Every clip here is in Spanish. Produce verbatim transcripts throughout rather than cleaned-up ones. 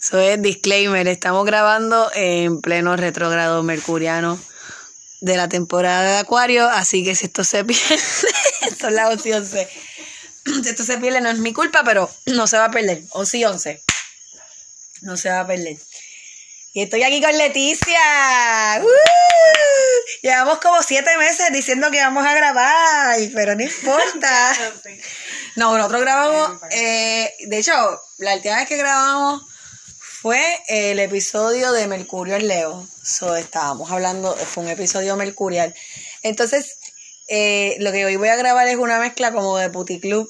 Eso es disclaimer. Estamos grabando en pleno retrógrado mercuriano de la temporada de Acuario, así que si esto se pierde, esto es la opción C. Si esto se pierde no es mi culpa, pero no se va a perder. O sí, once. No se va a perder. Y estoy aquí con Leticia. ¡Uh! Llevamos como siete meses diciendo que vamos a grabar, pero no importa. No, nosotros grabamos, eh, de hecho, la última vez que grabamos fue el episodio de Mercurio en Leo. So, estábamos hablando, fue un episodio mercurial. Entonces, eh, lo que hoy voy a grabar es una mezcla como de puticlub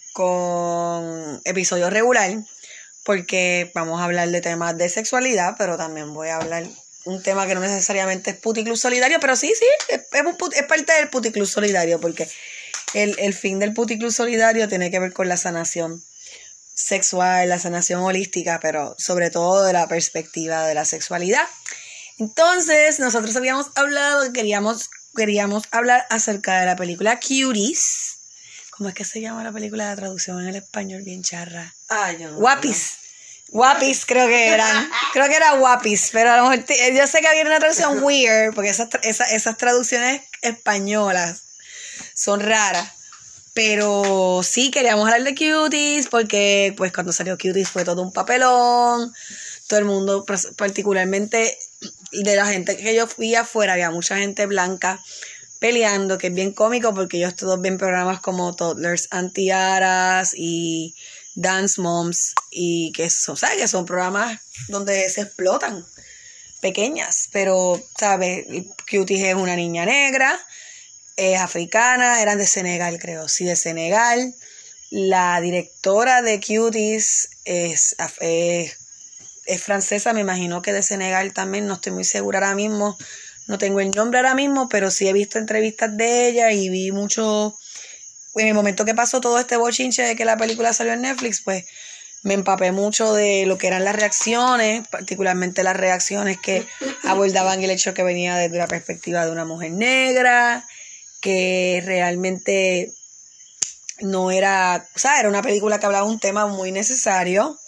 con episodio regular, porque vamos a hablar de temas de sexualidad, pero también voy a hablar un tema que no necesariamente es puticlub solidario, pero sí, sí, es, es, un, es parte del puticlub solidario, porque el, el fin del puticlub solidario tiene que ver con la sanación sexual, la sanación holística, pero sobre todo de la perspectiva de la sexualidad. Entonces, nosotros habíamos hablado y queríamos, queríamos hablar acerca de la película Cuties. ¿Cómo es que se llama la película de la traducción en el español bien charra? Ah, yo no. Guapis. Guapis creo que eran. Creo que era Guapis, pero a lo mejor te, yo sé que había una traducción weird, porque esas, esas, esas traducciones españolas son raras. Pero sí, queríamos hablar de Cuties, porque pues cuando salió Cuties fue todo un papelón. Todo el mundo, particularmente de la gente que yo fui afuera, había mucha gente blanca peleando, que es bien cómico porque ellos todos ven programas como Toddlers and Tiaras y Dance Moms, y que son, ¿sabes? Que son programas donde se explotan pequeñas, pero, ¿sabes? Cuties es una niña negra, es africana, eran de Senegal, creo, sí, de Senegal. La directora de Cuties es, es, es francesa, me imagino que de Senegal también, no estoy muy segura ahora mismo, no tengo el nombre ahora mismo, pero sí he visto entrevistas de ella y vi mucho. En el momento que pasó todo este bochinche de que la película salió en Netflix, pues me empapé mucho de lo que eran las reacciones, particularmente las reacciones que abordaban el hecho que venía desde la perspectiva de una mujer negra, que realmente no era, o sea, era una película que hablaba de un tema muy necesario.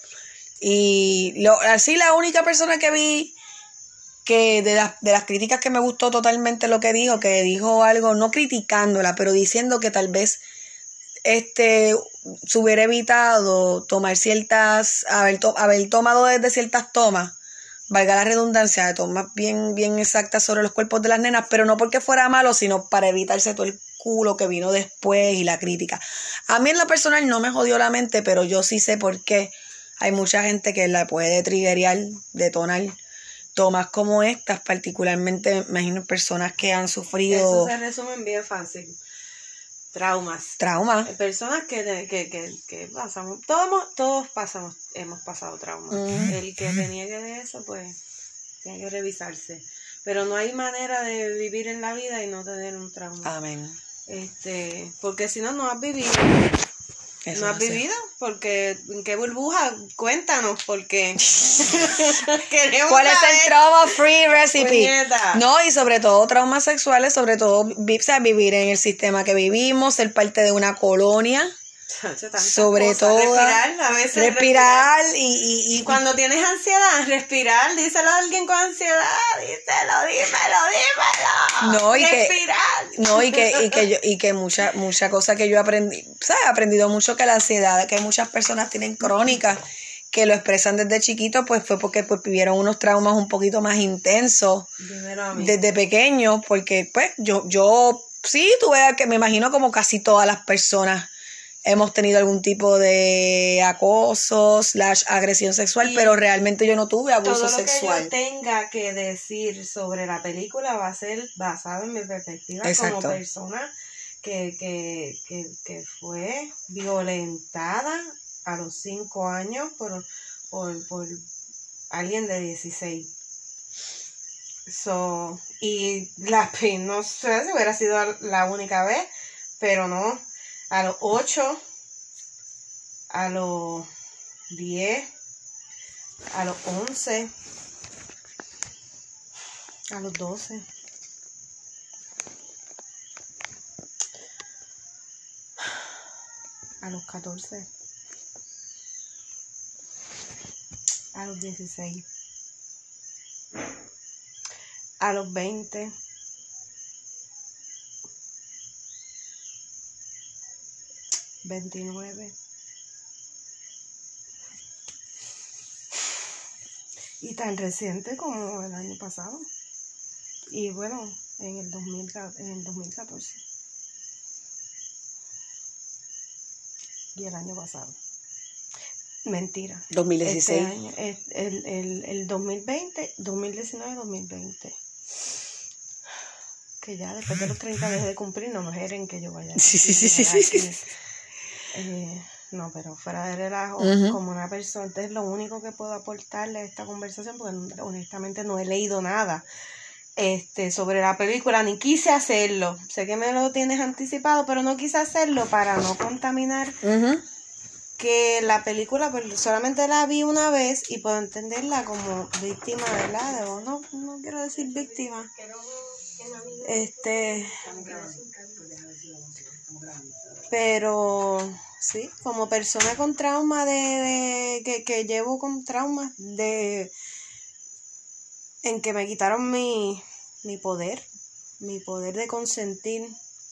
Y lo, así la única persona que vi que de las, de las críticas que me gustó totalmente lo que dijo, que dijo algo, no criticándola, pero diciendo que tal vez este se hubiera evitado tomar ciertas, haber, to, haber tomado desde ciertas tomas, valga la redundancia, de tomas bien, bien exactas sobre los cuerpos de las nenas, pero no porque fuera malo, sino para evitarse todo el culo que vino después y la crítica. A mí en lo personal no me jodió la mente, pero yo sí sé por qué hay mucha gente que la puede triggerear, detonar tomas como estas, particularmente, me imagino, personas que han sufrido... Eso se resume bien fácil. Traumas. Traumas. Personas que, que, que, que pasamos, todos, todos pasamos, hemos pasado traumas. Mm. El que reniegue de eso, pues, tiene que revisarse. Pero no hay manera de vivir en la vida y no tener un trauma. Amén. Este, porque si no, no has vivido. Eso ¿No has vivido? Porque, ¿en qué burbuja? Cuéntanos, porque ¿cuál es el trauma free recipe? Puñeta. No, y sobre todo traumas sexuales, sobre todo, o sea, vivir en el sistema que vivimos, ser parte de una colonia. Sobre todo respirar, a veces respirar, respirar. Y, y, y cuando tienes ansiedad, respirar, díselo a alguien con ansiedad, díselo, dímelo, dímelo. No, y respirar. que no y que y que yo y que mucha mucha cosa que yo aprendí, o sea, he aprendido mucho que la ansiedad que muchas personas tienen crónica, que lo expresan desde chiquito, pues fue porque pues vivieron unos traumas un poquito más intensos desde pequeños, porque pues yo yo sí tuve que me imagino como casi todas las personas hemos tenido algún tipo de acoso, slash agresión sexual, y pero realmente yo no tuve abuso todo lo sexual. Que yo tenga que decir sobre la película va a ser basado en mi perspectiva. Exacto. Como persona que, que, que, que fue violentada a los cinco años por, por, por alguien de dieciséis. So, y la no sé si hubiera sido la única vez, pero no. A los ocho, a los diez, a los once, a los doce, a los catorce, A los dieciséis. A los veinte. veintinueve. Y tan reciente como el año pasado. Y bueno, en el dos mil, en el dos mil catorce. Y el año pasado. Mentira. dos mil dieciséis. Este año, el, el, el, el dos mil veinte, dos mil diecinueve, dos mil veinte. Que ya después de los treinta dejé de cumplir, no me jeren que yo vaya a Sí, sí, sí, sí, sí, sí. Eh, no, pero fuera de relajo, Uh-huh. como una persona, entonces lo único que puedo aportarle a esta conversación, porque honestamente no he leído nada este sobre la película, ni quise hacerlo. Sé que me lo tienes anticipado, pero no quise hacerlo para no contaminar. Uh-huh. Que la película pues, solamente la vi una vez y puedo entenderla como víctima, ¿verdad? O no, no quiero decir víctima. Este, pero sí, como persona con trauma de, de que, que llevo con traumas de en que me quitaron mi, mi poder, mi poder de consentir,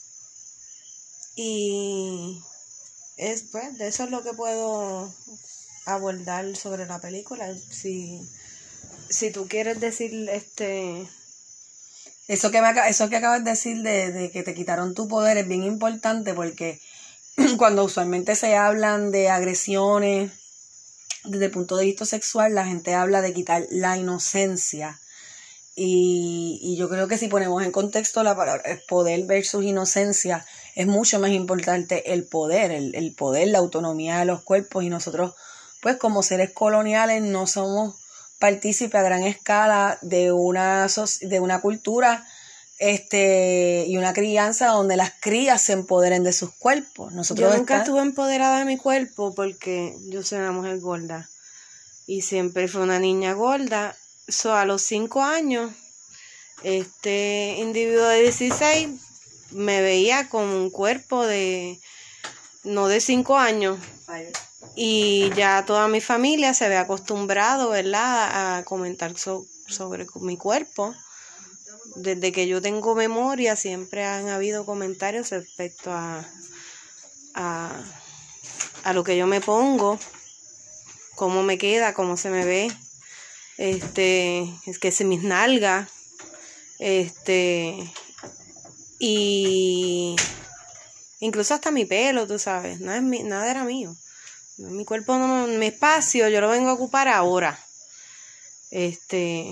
y es pues de eso es lo que puedo abordar sobre la película. Si si tú quieres decir este Eso que, me, eso que acabas de decir de, de que te quitaron tu poder es bien importante, porque cuando usualmente se hablan de agresiones desde el punto de vista sexual, la gente habla de quitar la inocencia. Y, y yo creo que si ponemos en contexto la palabra poder versus inocencia, es mucho más importante el poder, el, el poder, la autonomía de los cuerpos. Y nosotros, pues como seres coloniales, no somos partícipe a gran escala de una, de una cultura este y una crianza donde las crías se empoderen de sus cuerpos. Nosotros yo nunca está... estuve empoderada de mi cuerpo porque yo soy una mujer gorda y siempre fui una niña gorda. So, a los cinco años, este individuo de dieciséis me veía con un cuerpo de no de cinco años. Y ya toda mi familia se había acostumbrado, ¿verdad?, a comentar so, sobre mi cuerpo. Desde que yo tengo memoria siempre han habido comentarios respecto a, a, a lo que yo me pongo, cómo me queda, cómo se me ve, este, es que se mis nalgas, este, y incluso hasta mi pelo, tú sabes, nada, es mi, nada era mío. Mi cuerpo, no, mi espacio, yo lo vengo a ocupar ahora. Este.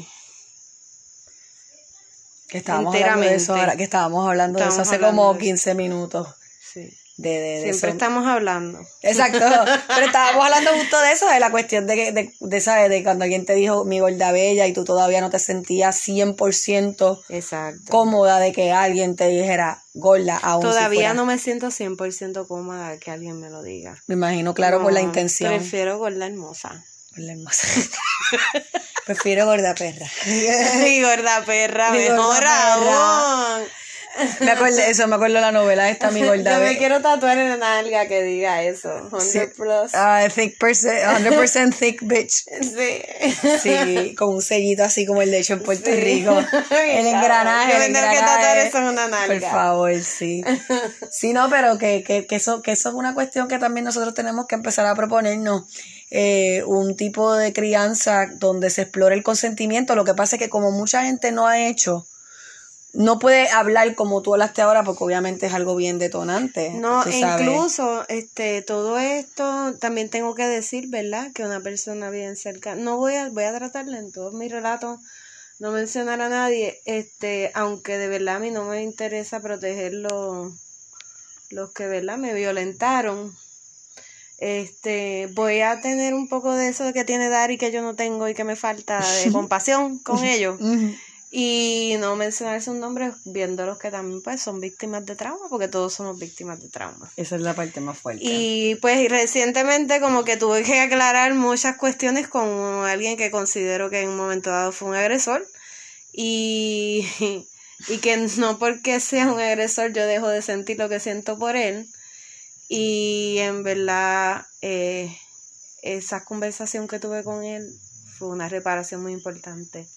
Que estábamos hablando de eso ahora, que estábamos hablando estábamos de eso hace como quince minutos. Sí. De, de, de Siempre eso. estamos hablando. Exacto. Pero estábamos hablando justo de eso, de la cuestión de que, de, de, ¿sabes? De cuando alguien te dijo mi gorda bella y tú todavía no te sentías cien por ciento Exacto. cómoda de que alguien te dijera gorda aún. Todavía si no me siento cien por ciento cómoda de que alguien me lo diga. Me imagino, claro, no, por la intención. Prefiero gorda hermosa. Gorda hermosa. Prefiero gorda perra. Mi gorda perra, mi mejor aún. Me acuerdo, eso me acuerdo de la novela esta, mi gorda. Yo me quiero tatuar en una nalga que diga eso. cien plus. Uh, thick percent, one hundred percent thick bitch. Sí. Sí, con un sellito así como el de hecho en Puerto sí. Rico. El engranaje. Yo tendré que tatuar eso en una nalga. Por favor, sí. Sí, no, pero que, que, que, eso, que eso es una cuestión que también nosotros tenemos que empezar a proponernos. Eh, un tipo de crianza donde se explore el consentimiento. Lo que pasa es que como mucha gente no ha hecho, no puede hablar como tú hablaste ahora, porque obviamente es algo bien detonante. No, incluso este todo esto también tengo que decir, ¿verdad? Que una persona bien cerca, no voy a voy a tratarle en todos mis relatos, no mencionar a nadie, este aunque de verdad a mí no me interesa proteger los, los que, ¿verdad?, me violentaron. Este, voy a tener un poco de eso que tiene Dari que yo no tengo y que me falta de compasión con ellos. Y no mencionar sus nombres, viendo los que también pues son víctimas de trauma, porque todos somos víctimas de trauma. Esa es la parte más fuerte. Y pues recientemente como que tuve que aclarar muchas cuestiones con alguien que considero que en un momento dado fue un agresor. Y, y que no porque sea un agresor yo dejo de sentir lo que siento por él. Y en verdad, eh, esa conversación que tuve con él fue una reparación muy importante.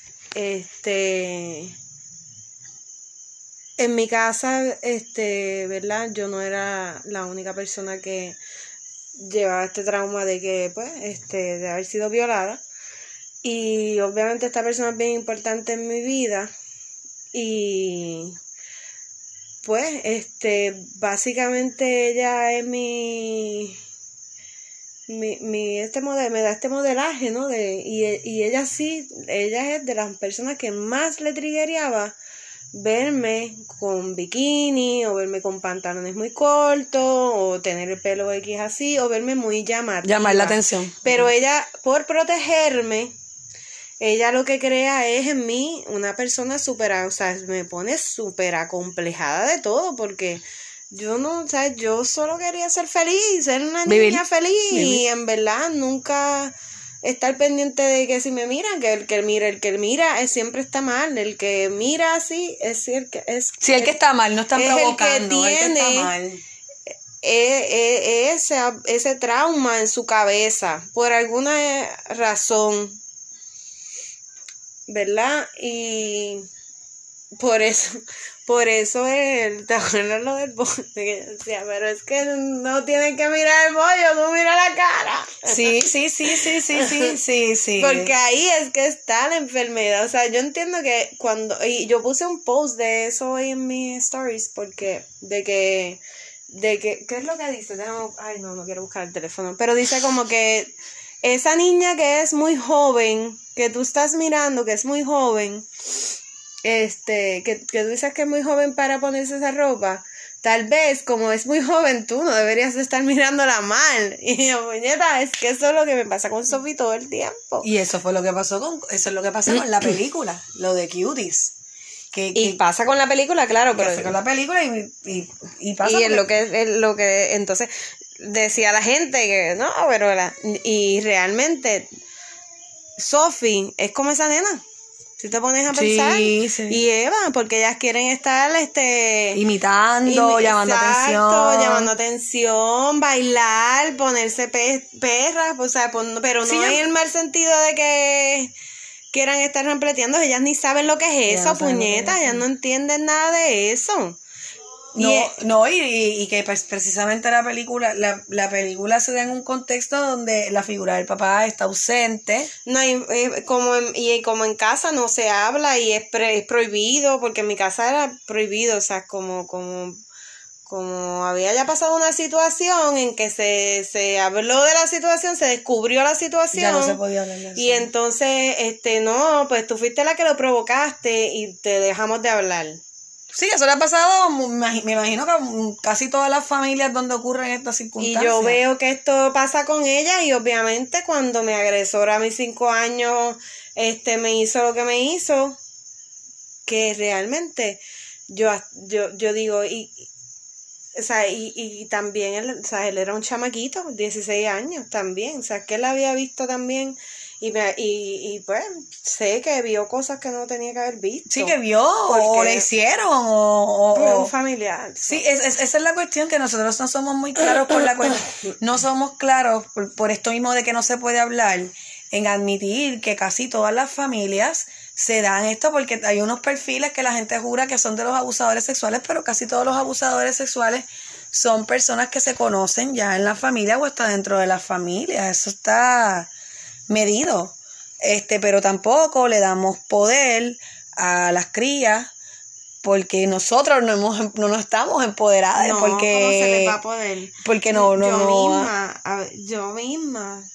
Este, en mi casa, este, ¿verdad? Yo no era la única persona que llevaba este trauma de que, pues, este, de haber sido violada. Y obviamente esta persona es bien importante en mi vida. Y pues, este, básicamente ella es mi, mi, mi este modelo, me da este modelaje, ¿no? De, y, y ella sí, ella es de las personas que más le triggereaba verme con bikini, o verme con pantalones muy cortos, o tener el pelo X así, o verme muy llamativa. Llamar la atención. Pero ella, por protegerme, ella lo que crea es en mí una persona súper, o sea, me pone súper acomplejada de todo, porque yo no, o sea, yo solo quería ser feliz, ser una Vivir. niña feliz, Vivir. Y en verdad nunca estar pendiente de que si me miran, que el que mira, el que mira es, siempre está mal, el que mira así es el que es. Sí, el que está mal, no están es provocando, el que tiene el que está mal. E, e, ese, ese trauma en su cabeza, por alguna razón, ¿verdad? Y por eso, por eso es, ¿te acuerdas lo del bollo? Que yo decía, pero es que no tienen que mirar el bollo, tú mira la cara. Sí, sí, sí, sí, sí, sí, sí, sí. Porque ahí es que está la enfermedad. O sea, yo entiendo que cuando, y yo puse un post de eso hoy en mis stories, porque, de que, de que, ¿qué es lo que dice? Déjame, ay, no, no quiero buscar el teléfono, pero dice como que esa niña que es muy joven, que tú estás mirando, que es muy joven, este, que, que tú dices que es muy joven para ponerse esa ropa, tal vez como es muy joven tú no deberías estar mirándola mal. Y yo, muñeca, es que eso es lo que me pasa con Sophie todo el tiempo. Y eso fue lo que pasó con, eso es lo que pasó con la película, lo de Cuties. Que, que, y pasa con la película, claro, pero pasa con la película y, y, y pasa y es lo que es lo que entonces decía la gente que no, pero la, y realmente Sophie es como esa nena. Si te pones a pensar, sí, sí. Y Eva, porque ellas quieren estar este imitando, imi- llamando exacto, atención, llamando atención, bailar, ponerse pe- perras, o sea, pon, pero no sí, en el mal sentido de que quieran estar rampleteando, ellas ni saben lo que es eso, no puñeta, ellas no entienden nada de eso. No, y, no, y, y que pues, precisamente la película, la, la película se da en un contexto donde la figura del papá está ausente. No, y, y como en, y como en casa no se habla y es, pre, es prohibido, porque en mi casa era prohibido, o sea, como, como, como había ya pasado una situación en que se, se habló de la situación, se descubrió la situación. Ya no se podía hablar de eso. Y entonces, este, no, pues tú fuiste la que lo provocaste y te dejamos de hablar. Sí, eso le ha pasado, me imagino que a casi todas las familias donde ocurren estas circunstancias. Y yo veo que esto pasa con ella y obviamente cuando mi agresor a mis cinco años este, me hizo lo que me hizo, que realmente yo, yo, yo digo, y, o sea, y, y también él, o sea, él era un chamaquito, dieciséis años también, o sea, que él había visto también. Y, me, y, y pues sé que vio cosas que no tenía que haber visto. Sí, que vio o le hicieron o... o un familiar. Sí, es, es, esa es la cuestión, que nosotros no somos muy claros por la cuestión. No somos claros por, por esto mismo de que no se puede hablar, en admitir que casi todas las familias se dan esto, porque hay unos perfiles que la gente jura que son de los abusadores sexuales, pero casi todos los abusadores sexuales son personas que se conocen ya en la familia o hasta dentro de la familia. Eso está medido, este, pero tampoco le damos poder a las crías porque nosotros no hemos, no nos estamos empoderadas, no, porque ¿cómo se les va a poder? Porque no, no, yo no, misma, a ver, yo misma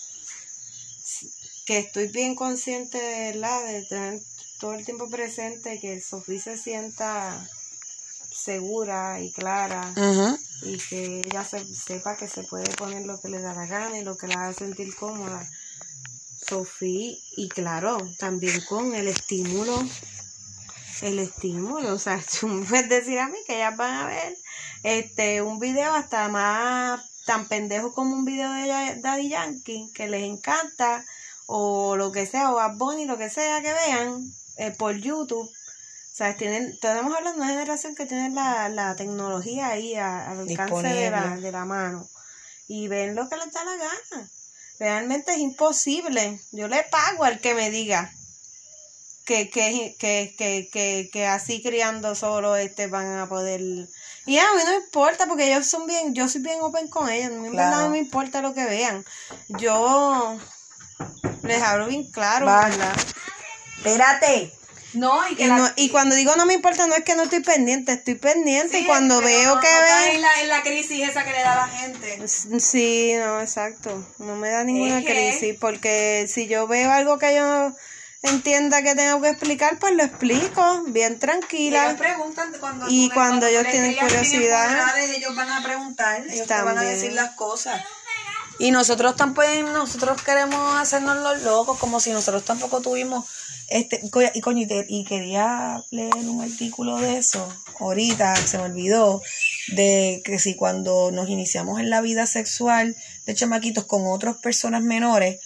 que estoy bien consciente de la de tener todo el tiempo presente que Sophie se sienta segura y clara, uh-huh. Y que ella se, sepa que se puede poner lo que le da la gana y lo que la haga sentir cómoda. Sophie, y claro, también con el estímulo, el estímulo, o sea, tú me puedes decir a mí que ellas van a ver este un video hasta más tan pendejo como un video de Daddy Yankee, que les encanta, o lo que sea, o Bad Bunny, lo que sea que vean eh, por YouTube. O sea, tienen, estamos hablando de una generación que tiene la, la tecnología ahí al alcance de la, de la mano, y ven lo que les da la gana. realmente es imposible. Yo le pago al que me diga que, que, que, que, que, que así criando solo este van a poder. Y a mí no me importa porque ellos son bien, yo soy bien open con ellos, a mí claro. No me importa lo que vean. Yo les hablo bien claro, Va. ¿verdad? Espérate. No, y, que y, la... no, y cuando digo no me importa, no es que no estoy pendiente, estoy pendiente. Sí, y cuando veo no, que no ve... en la, en la crisis esa que le da a la gente. Sí, no, exacto. No me da ninguna es que... crisis, porque si yo veo algo que yo entienda que tengo que explicar, pues lo explico, bien tranquila. Y ellos preguntan cuando, y cuando, cuando ellos tienen curiosidad. Tienen ellos van a preguntar, ellos te van a decir las cosas. Y nosotros tampoco, nosotros queremos hacernos los locos, como si nosotros tampoco tuvimos... Este, y coño, y quería leer un artículo de eso, ahorita se me olvidó, de que si cuando nos iniciamos en la vida sexual de chamaquitos con otras personas menores,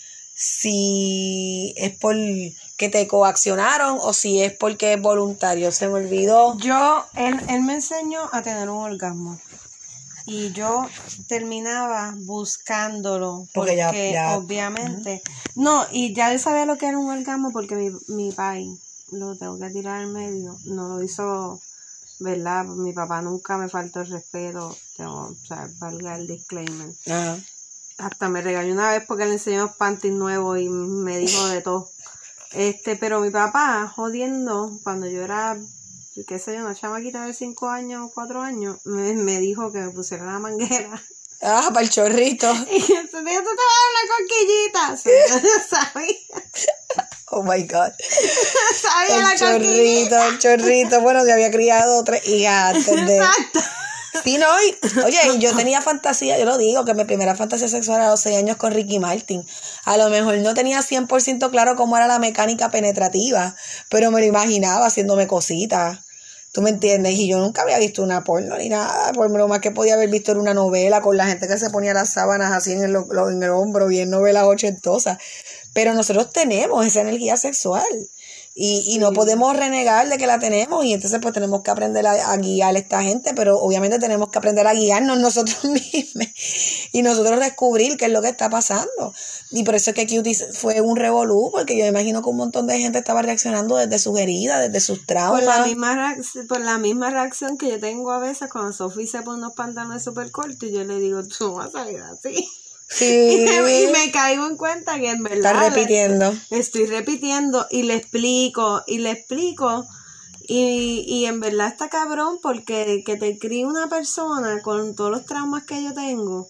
si es por que te coaccionaron o si es porque es voluntario, se me olvidó. Yo, él, él me enseñó a tener un orgasmo. Y yo terminaba buscándolo porque, porque ya, ya, obviamente uh-huh. no, y ya él sabía lo que era un orgasmo porque mi, mi pai, lo tengo que tirar al medio, no lo hizo, ¿verdad? Mi papá nunca me faltó el respeto, tengo, o sea, valga el disclaimer. Uh-huh. Hasta me regañó una vez porque le enseñó los panties nuevos y me dijo de todo. Este, pero mi papá, jodiendo, cuando yo era... qué sé yo, una chamaquita de cinco años o cuatro años, me, me dijo que me pusiera la manguera. Ah, para el chorrito. Y entonces yo te daba una coquillita. O sea, yo sabía. Oh my God. Sabía el la chorrito, coquillita. El chorrito, bueno, se había criado tres hijas antes de... Exacto. Sí, no, y, oye, yo tenía fantasía, yo lo digo, que mi primera fantasía sexual era a los seis años con Ricky Martin. A lo mejor no tenía cien por ciento claro cómo era la mecánica penetrativa, pero me lo imaginaba haciéndome cositas. ¿Tú me entiendes? Y yo nunca había visto una porno ni nada, por lo más que podía haber visto en una novela con la gente que se ponía las sábanas así en el, en el hombro, bien novelas ochentosas. Pero nosotros tenemos esa energía sexual. Y, y sí. No podemos renegar de que la tenemos y entonces pues tenemos que aprender a, a guiar a esta gente, pero obviamente tenemos que aprender a guiarnos nosotros mismos y nosotros descubrir qué es lo que está pasando. Y por eso es que Cutie fue un revolú, porque yo me imagino que un montón de gente estaba reaccionando desde sus heridas, desde sus traumas. Por la misma reacción, por la misma reacción que yo tengo a veces cuando Sophie se pone unos pantalones súper cortos y yo le digo, tú vas a salir así. Sí. Y, me, y me caigo en cuenta que en verdad estás repitiendo. Estoy repitiendo y le explico y le explico y, y en verdad está cabrón porque que te críe una persona con todos los traumas que yo tengo,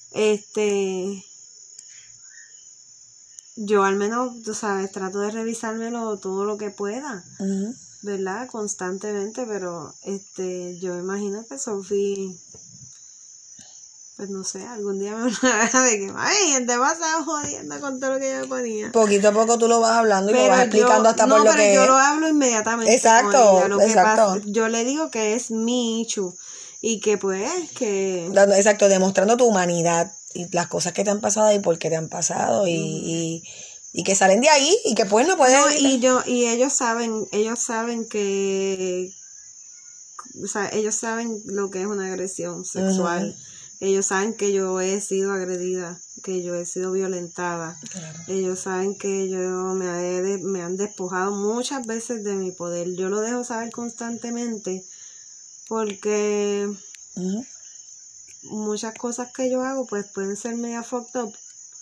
este yo al menos, tú sabes, trato de revisármelo todo lo que pueda, uh-huh. ¿verdad? Constantemente, pero este yo imagino que Sophie, pues no sé, algún día me van a ver que, ay, te vas a jodiendo con todo lo que yo ponía. Poquito a poco tú lo vas hablando y pero lo vas explicando yo, hasta no, por lo pero que yo es. lo hablo inmediatamente. Exacto, con ella. Lo exacto. Que pasa, yo le digo que es mi issue y que pues, que... Exacto, demostrando tu humanidad y las cosas que te han pasado y por qué te han pasado y, mm. y, y que salen de ahí y que pues no pueden... No, y yo, y ellos saben, ellos saben que... O sea, ellos saben lo que es una agresión sexual. Uh-huh. Ellos saben que yo he sido agredida, que yo he sido violentada. Claro. Ellos saben que yo me, he, me han despojado muchas veces de mi poder. Yo lo dejo saber constantemente porque uh-huh. muchas cosas que yo hago pues pueden ser media fucked up.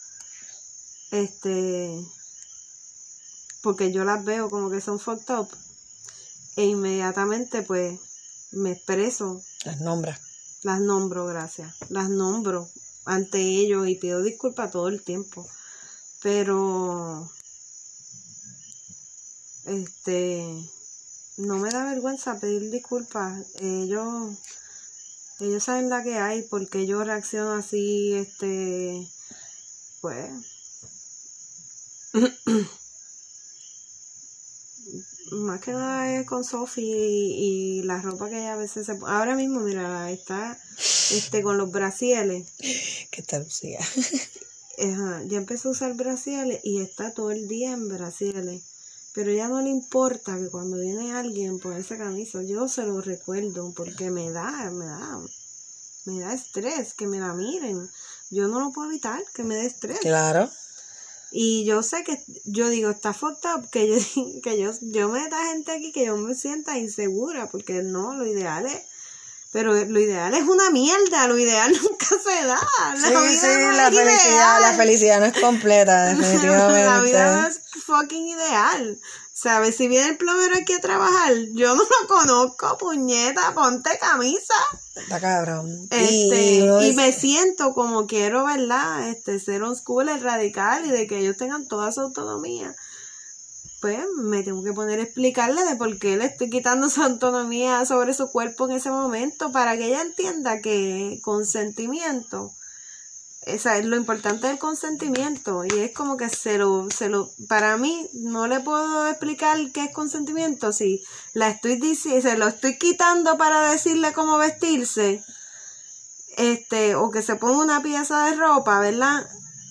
Este, porque yo las veo como que son fucked up. E inmediatamente pues me expreso. Las nombras. Las nombro, gracias. Las nombro ante ellos y pido disculpas todo el tiempo. Pero, este, no me da vergüenza pedir disculpas. Ellos, ellos saben la que hay, porque yo reacciono así, este, pues... Más que nada es con Sophie y, y la ropa que ella a veces se pone. Ahora mismo, mira, está este con los brasieles. ¿Qué tal, Lucía? Ajá, ya empezó a usar brasieles y está todo el día en brasieles. Pero ya no le importa que cuando viene alguien por esa camisa, yo se lo recuerdo porque me da, me da, me da estrés que me la miren. yo no lo puedo evitar, que me dé estrés. Claro. Y yo sé que, yo digo, está fucked up, que yo, que yo, yo meta gente aquí que yo me sienta insegura, porque no, lo ideal es, pero lo ideal es una mierda, lo ideal nunca se da. La sí, vida sí, no la es felicidad, ideal. la felicidad no es completa, definitivamente. La vida no es fucking ideal. ¿Sabes? Si viene el plomero aquí a trabajar, yo no lo conozco, puñeta, ponte camisa. Está cabrón. Este, y, y es... me siento como quiero, ¿verdad? Este, ser un school radical y de que ellos tengan toda su autonomía. Pues me tengo que poner a explicarle de por qué le estoy quitando su autonomía sobre su cuerpo en ese momento, para que ella entienda que consentimiento, esa es lo importante del consentimiento, y es como que se lo, se lo, para mí no le puedo explicar qué es consentimiento si la estoy diciendo, se lo estoy quitando para decirle cómo vestirse, este, o que se ponga una pieza de ropa, ¿verdad?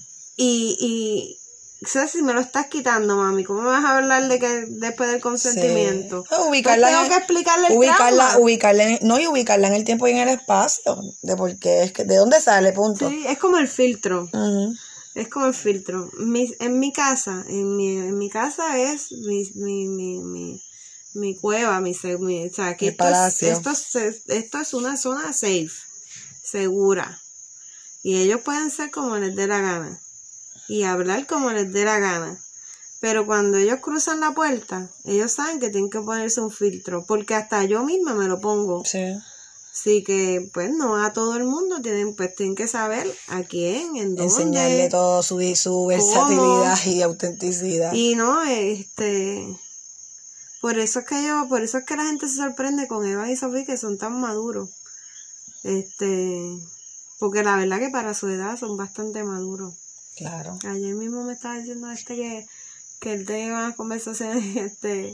Y, y o sea, si me lo estás quitando, mami, ¿cómo me vas a hablar de que después del consentimiento? Sí. Ubicarla, pues tengo que explicarle el ubicarla, trauma. ubicarla en, no, y ubicarla en el tiempo y en el espacio, de por qué, es que, de dónde sale, punto. Sí, es como el filtro. Uh-huh. Es como el filtro. Mi, en mi casa, en mi, en mi casa es mi, mi, mi, mi, mi cueva, mi, mi o sea, aquí esto es, esto, es, esto es una zona safe, segura. Y ellos pueden ser como les dé la gana. Y hablar como les dé la gana. Pero cuando ellos cruzan la puerta, ellos saben que tienen que ponerse un filtro, porque hasta yo misma me lo pongo. Sí. Así que, pues, no a todo el mundo tienen, pues, tienen que saber a quién, en dónde. Enseñarle todo su, su versatilidad cómo, y autenticidad. Y no, este, por eso es que yo, por eso es que la gente se sorprende con Eva y Sofía, que son tan maduros. Este, porque la verdad que para su edad son bastante maduros. Claro. Ayer mismo me estaba diciendo este que, que él tenía unas conversaciones este,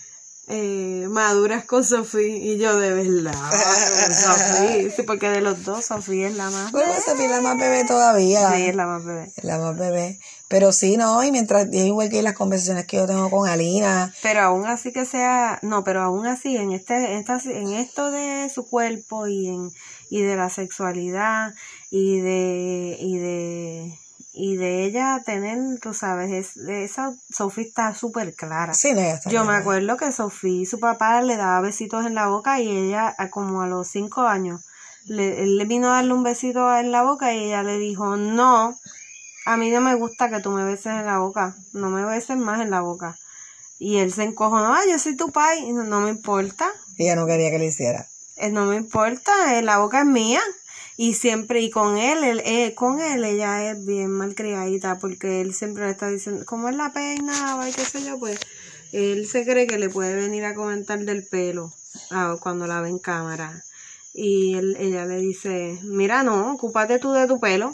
eh, maduras con Sofía, y yo de verdad, Sofía, sí, porque de los dos Sofía es la más bueno, bebé. Sofía es la más bebé todavía. Sí, es la más bebé. Es la más bebé. Pero sí, no, y mientras, es igual que las conversaciones que yo tengo con Alina. Pero aún así que sea, no, pero aún así, en este, esta, en esto de su cuerpo y en, y de la sexualidad y de, y de, y de ella tener, tú sabes, es, esa Sofía está súper clara. Sí, no, está Yo clara. me acuerdo que Sofía, su papá le daba besitos en la boca, y ella, como a los cinco años, le, él le vino a darle un besito en la boca, y ella le dijo, no, a mí no me gusta que tú me beses en la boca, no me beses más en la boca. Y él se encojonó, ay, yo soy tu pai, y no, no me importa. Y ella no quería que le hiciera. Eh, no me importa, eh, la boca es mía. Y siempre, y con él, él eh, con él ella es bien malcriadita, porque él siempre le está diciendo, ¿cómo es la peinaba? Y qué sé yo, pues, él se cree que le puede venir a comentar del pelo ah, cuando la ve en cámara. Y él, ella le dice, mira, no, ocúpate tú de tu pelo.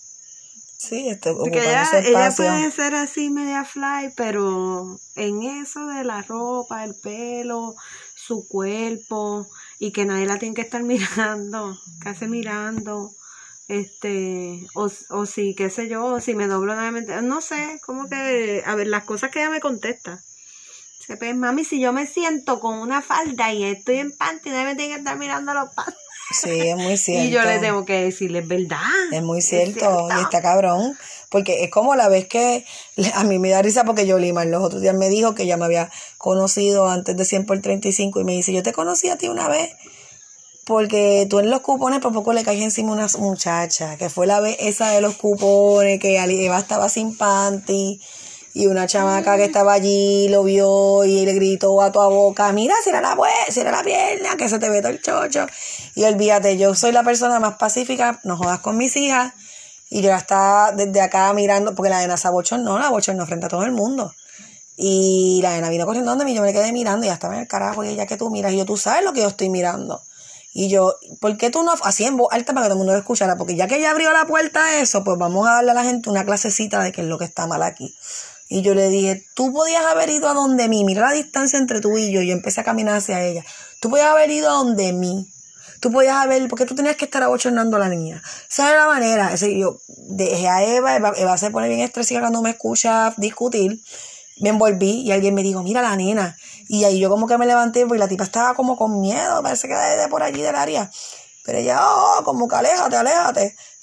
Sí, esto, porque ella, ella puede ser así media fly, pero en eso de la ropa, el pelo, su cuerpo, y que nadie la tiene que estar mirando, casi mirando, este, o, o si, qué sé yo, o si me doblo nuevamente, no sé, como que, a ver, las cosas que ella me contesta. Se pues, mami, si yo me siento con una falda y estoy en panty, nadie me tiene que estar mirando los panties. Sí, es muy cierto. Y yo le tengo que decirle, es verdad. Es muy cierto, es cierto. Y está cabrón, porque es como la vez que a mí me da risa, porque Yolimar los otros días me dijo que ya me había conocido antes de cien por treinta y cinco, y me dice, yo te conocí a ti una vez, porque tú en los cupones por poco le caes encima una muchacha, que fue la vez esa de los cupones, que Eva estaba sin panty, y una chamaca que estaba allí lo vio y le gritó a tu boca, mira, cierra la puerta, cierra la pierna, que se te ve todo el chocho. Y olvídate, yo soy la persona más pacífica, no jodas con mis hijas. Y yo la estaba desde acá mirando, porque la nena se abochornó, la abochornó frente a todo el mundo. Y la nena vino corriendo donde mí, yo me quedé mirando y ya estaba en el carajo, y ella, que tú miras, y yo, tú sabes lo que yo estoy mirando. Y yo, ¿por qué tú no? Así en voz alta para que todo el mundo lo escuchara, porque ya que ella abrió la puerta a eso, pues vamos a darle a la gente una clasecita de qué es lo que está mal aquí. Y yo le dije, tú podías haber ido a donde mí, mira la distancia entre tú y yo, y yo empecé a caminar hacia ella. Tú podías haber ido a donde mí, tú podías haber, porque tú tenías que estar abochornando a la niña. Esa era la manera. Ese, yo dejé a Eva, Eva, Eva se pone bien estresada cuando me escucha discutir. Me envolví y alguien me dijo, mira la nena. Y ahí yo como que me levanté, porque la tipa estaba como con miedo, parece que era de por allí del área. Pero ella, oh, como que aléjate, aléjate.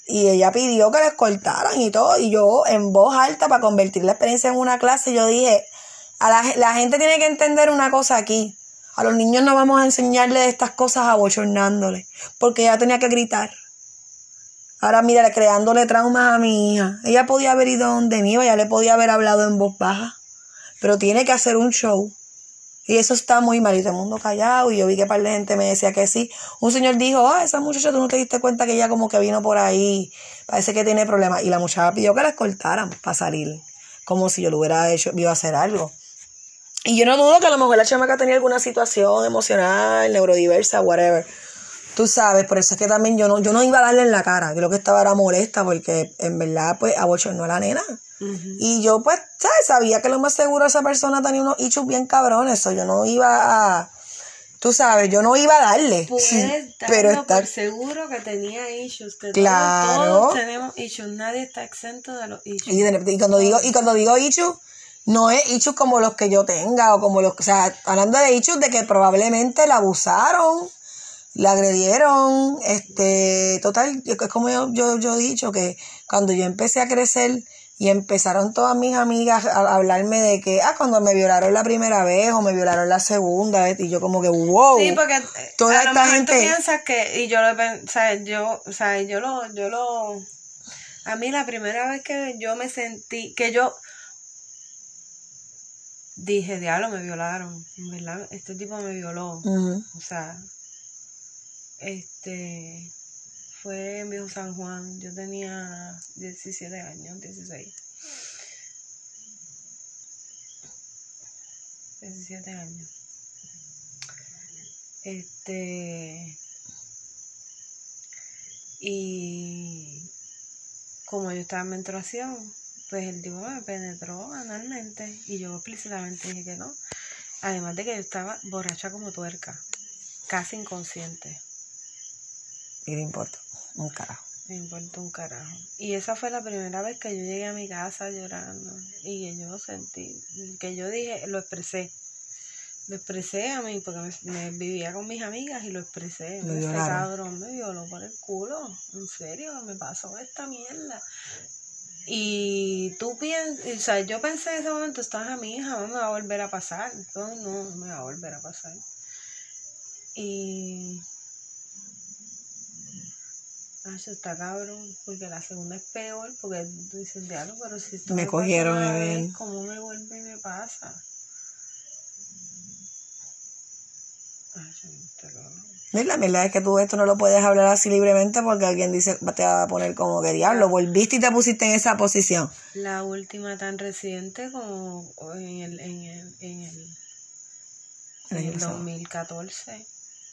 Y ella pidió que les cortaran y todo. Y yo, en voz alta, para convertir la experiencia en una clase, yo dije, a la, la gente tiene que entender una cosa aquí. A los niños no vamos a enseñarles estas cosas abochornándoles, porque ella tenía que gritar. Ahora mira, creándole traumas a mi hija. Ella podía haber ido donde mí, ella le podía haber hablado en voz baja, pero tiene que hacer un show. Y eso está muy mal, y todo el mundo callado, y yo vi que un par de gente me decía que sí. Un señor dijo, ah, esa muchacha, tú no te diste cuenta que ella como que vino por ahí, parece que tiene problemas. Y la muchacha pidió que la escoltaran para salir, como si yo lo hubiera hecho, iba a hacer algo. Y yo no dudo que a lo mejor la chamaca tenía alguna situación emocional, neurodiversa, whatever. Tú sabes, por eso es que también yo no, yo no iba a darle en la cara. Creo que estaba era molesta porque en verdad pues abochornó a la nena. Uh-huh. Y yo pues, ¿sabes? Sabía que lo más seguro esa persona tenía unos issues bien cabrones. Eso yo no iba a... Tú sabes, yo no iba a darle. Puedes pero estar seguro que tenía issues. Que claro. Todos, todos tenemos issues. Nadie está exento de los issues. Y, de, y cuando digo, y cuando digo issues, no es issues como los que yo tenga o como los... O sea, hablando de issues de que probablemente la abusaron, la agredieron, este, total, es como yo, yo, yo he dicho que cuando yo empecé a crecer y empezaron todas mis amigas a hablarme de que, ah, cuando me violaron la primera vez o me violaron la segunda vez, y yo como que, wow. Sí, porque toda a esta lo gente... tú piensas que, y yo lo, o sea, yo, o sea, yo lo, yo lo, a mí la primera vez que yo me sentí, que yo dije, diablo, me violaron, ¿verdad? Este tipo me violó, uh-huh. O sea, este, fue en Viejo San Juan, yo tenía diecisiete años, dieciséis. diecisiete años. Este, y como yo estaba en menstruación, pues el tipo me penetró analmente y yo explícitamente dije que no. Además de que yo estaba borracha como tuerca, casi inconsciente. Y le importa un carajo. Me importa un carajo. Y esa fue la primera vez que yo llegué a mi casa llorando. Y que yo sentí, que yo dije, lo expresé. Lo expresé a mí, porque me, me vivía con mis amigas y lo expresé. Lo este cabrón me violó por el culo. En serio, me pasó esta mierda. Y tú piensas, o sea, yo pensé en ese momento, estás a mi hija, no me va a volver a pasar. No, no, no me va a volver a pasar. Y... Ah, eso está cabrón, porque la segunda es peor, porque tú dices, diablo, pero si esto me, me cogieron pasa a ver, ¿cómo me vuelve y me pasa? Ay, yo no te lo... La verdad es que tú esto no lo puedes hablar así libremente porque alguien dice te va a poner como que diablo, volviste y te pusiste en esa posición. La última tan reciente como en el, en el, en el, en el dos mil catorce,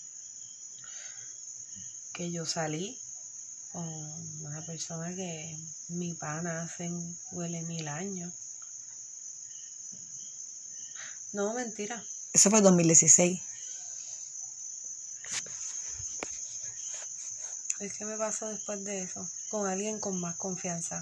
que yo salí con una persona que mi pana hace huele mil años. No, mentira. Eso fue dos mil dieciséis. Es que me pasó después de eso, con alguien con más confianza.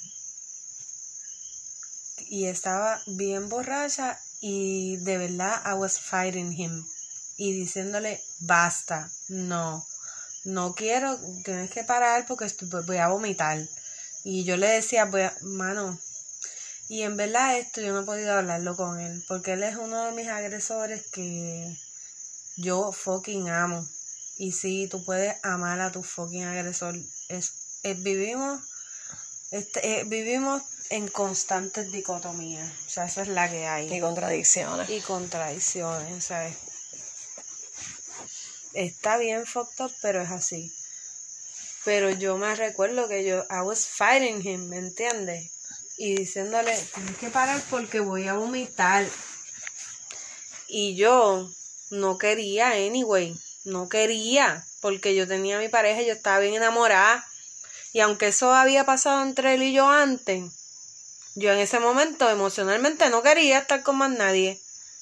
Y estaba bien borracha y de verdad I was fighting him. Y diciéndole, basta, no. No quiero, tienes que parar porque estoy, voy a vomitar. Y yo le decía, voy a, mano, y en verdad esto yo no he podido hablarlo con él, porque él es uno de mis agresores que yo fucking amo. Y sí, tú puedes amar a tu fucking agresor. Es, es, vivimos, este, eh, vivimos en constantes dicotomías. O sea, esa es la que hay. Y contradicciones. Y contradicciones, o sea, es, está bien fucked up, pero es así. Pero yo me recuerdo que yo, I was fighting him, ¿me entiendes? Y diciéndole, tienes que parar porque voy a vomitar. Y yo no quería, anyway, no quería, porque yo tenía a mi pareja y yo estaba bien enamorada. Y aunque eso había pasado entre él y yo antes, yo en ese momento emocionalmente no quería estar con más nadie.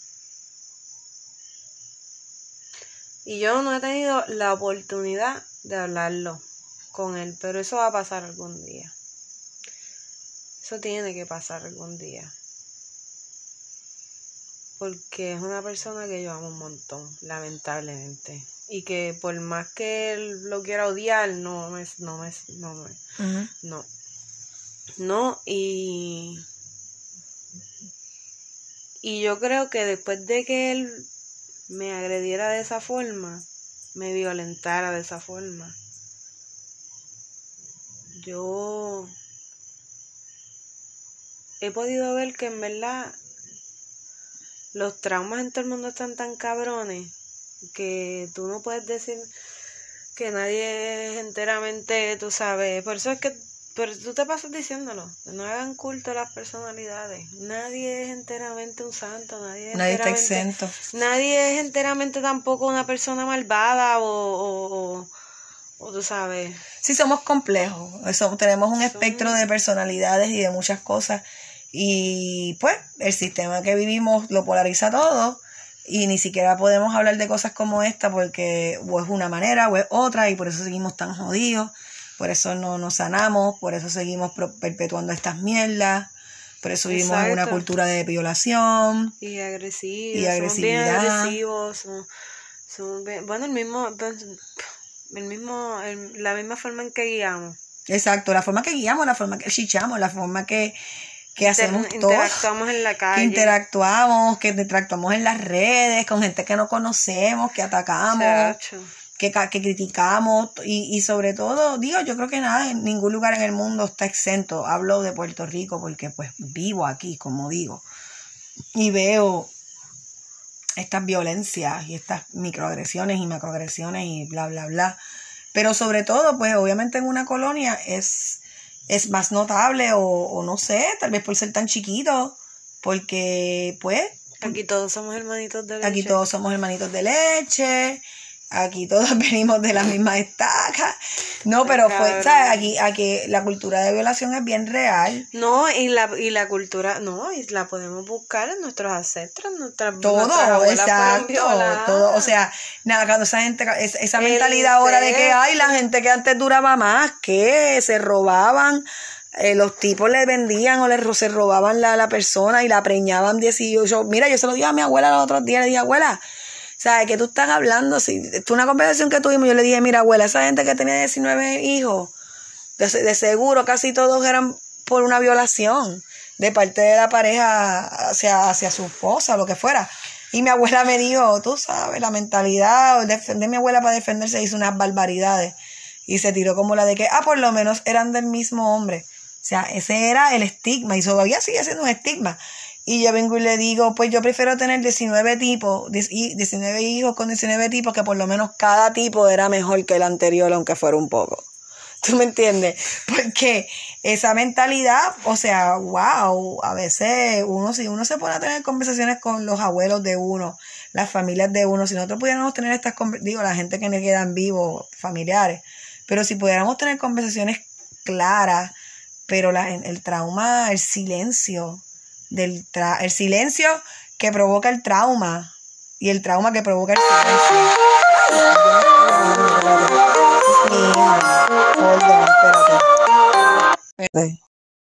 Y yo no he tenido la oportunidad de hablarlo con él, pero eso va a pasar algún día. Eso tiene que pasar algún día. porque es una persona que yo amo un montón, lamentablemente. Y que por más que él lo quiera odiar, no me, no me, no me, uh-huh. no. No, y, y yo creo que después de que él me agrediera de esa forma, me violentara de esa forma, yo he podido ver que en verdad los traumas en todo el mundo están tan cabrones que tú no puedes decir que nadie es enteramente, tú sabes, por eso es que, pero tú te pasas diciéndolo, no hagan culto a las personalidades, nadie es enteramente un santo, nadie es nadie está enteramente, exento, nadie es enteramente tampoco una persona malvada o, o, o, o tú sabes. Sí, somos complejos, eso, tenemos un espectro Son... de personalidades y de muchas cosas, y pues el sistema que vivimos lo polariza todo. Y ni siquiera podemos hablar de cosas como esta porque o es una manera o es otra y por eso seguimos tan jodidos, por eso no nos sanamos, por eso seguimos perpetuando estas mierdas, por eso vivimos Exacto. en una cultura de violación y agresividad. Y agresividad. Somos bien agresivos, somos, somos bien, bueno, el mismo, el mismo, el, la misma forma en que guiamos. Exacto, la forma que guiamos, la forma que chichamos, la forma que que Inter- hacemos todo, interactuamos en la calle, que interactuamos, que interactuamos en las redes, con gente que no conocemos, que atacamos, que, que criticamos y, y sobre todo, digo, yo creo que nada, en ningún lugar en el mundo está exento. Hablo de Puerto Rico porque pues vivo aquí, como digo, y veo estas violencias y estas microagresiones y macroagresiones y bla, bla, bla. Pero sobre todo, pues obviamente en una colonia es... es más notable o, o no sé, tal vez por ser tan chiquito, porque pues... Aquí todos somos hermanitos de leche. Aquí todos somos hermanitos de leche, aquí todos venimos de la misma estaca. No, pero fue, ¿sabes? Aquí, aquí la cultura de violación es bien real. No, y la, y la cultura, no, y la podemos buscar en nuestros ancestros, nuestras Todo, nuestras exacto, todo, o sea, nada, cuando esa gente, esa, esa mentalidad ahora de que, ay, la gente que antes duraba más, que se robaban, eh, los tipos le vendían o le se robaban la, la persona y la preñaban dieciocho. Mira, yo se lo dije a mi abuela los otros días, le dije, abuela, ¿sabes qué tú estás hablando? Si, fue una conversación que tuvimos, yo le dije, mira, abuela, esa gente que tenía diecinueve hijos, de, de seguro casi todos eran por una violación de parte de la pareja hacia, hacia su esposa, lo que fuera. Y mi abuela me dijo, tú sabes, la mentalidad, defender mi abuela para defenderse hizo unas barbaridades. Y se tiró como la de que, ah, por lo menos eran del mismo hombre. O sea, ese era el estigma y todavía sigue siendo un estigma. Y yo vengo y le digo, pues yo prefiero tener diecinueve tipos, diecinueve hijos con diecinueve tipos, que por lo menos cada tipo era mejor que el anterior, aunque fuera un poco. ¿Tú me entiendes? Porque esa mentalidad, o sea, wow, a veces uno, si uno se pone a tener conversaciones con los abuelos de uno, las familias de uno, si nosotros pudiéramos tener estas, digo, la gente que me quedan vivos, familiares, pero si pudiéramos tener conversaciones claras, pero la, el trauma, el silencio, del tra- el silencio que provoca el trauma y el trauma que provoca el silencio. Mi hija. Hold on, espérate. Espérate.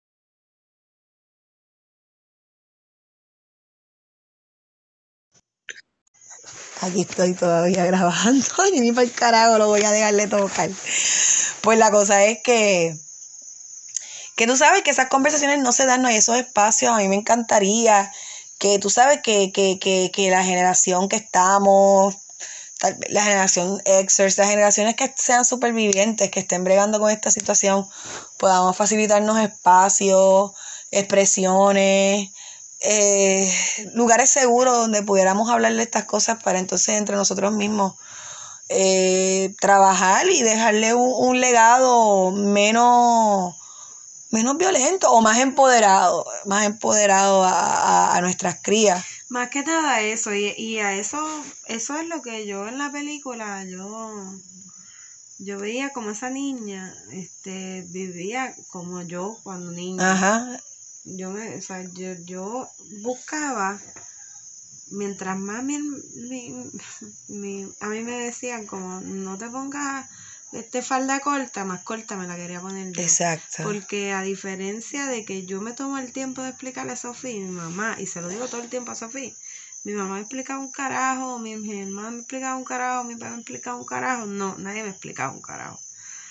Aquí estoy todavía grabando y ni para el carajo lo voy a dejarle tocar. Pues la cosa es que que tú sabes que esas conversaciones no se dan, no hay esos espacios. A mí me encantaría que tú sabes que, que, que, que la generación que estamos, la generación Xers, las generaciones que sean supervivientes, que estén bregando con esta situación, podamos facilitarnos espacios, expresiones, eh, lugares seguros donde pudiéramos hablar de estas cosas para entonces entre nosotros mismos eh, trabajar y dejarle un, un legado menos menos violento o más empoderado, más empoderado a, a, a nuestras crías. Más que nada eso, y, y a eso, eso es lo que yo en la película, yo, yo veía como esa niña, este, vivía como yo cuando niña. Ajá. Yo me, o sea, yo, yo buscaba, mientras más mi, mi, mi, a mí me decían como, no te pongas este falda corta, más corta me la quería poner yo. Exacto. Porque a diferencia de que yo me tomo el tiempo de explicarle a Sofía y mi mamá, y se lo digo todo el tiempo a Sofía, mi mamá me explicaba un carajo, mi, mi hermana me explicaba un carajo, mi papá me explicaba un carajo. No, nadie me explicaba un carajo.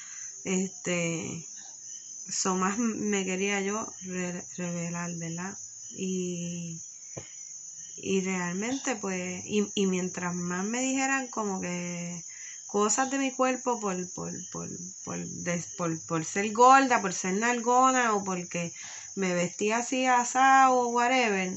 Este, so más me quería yo re, revelar, ¿verdad? Y, y realmente pues, y, y mientras más me dijeran como que cosas de mi cuerpo por, por, por, por, de, por, por ser gorda, por ser nalgona o porque me vestía así asado o whatever,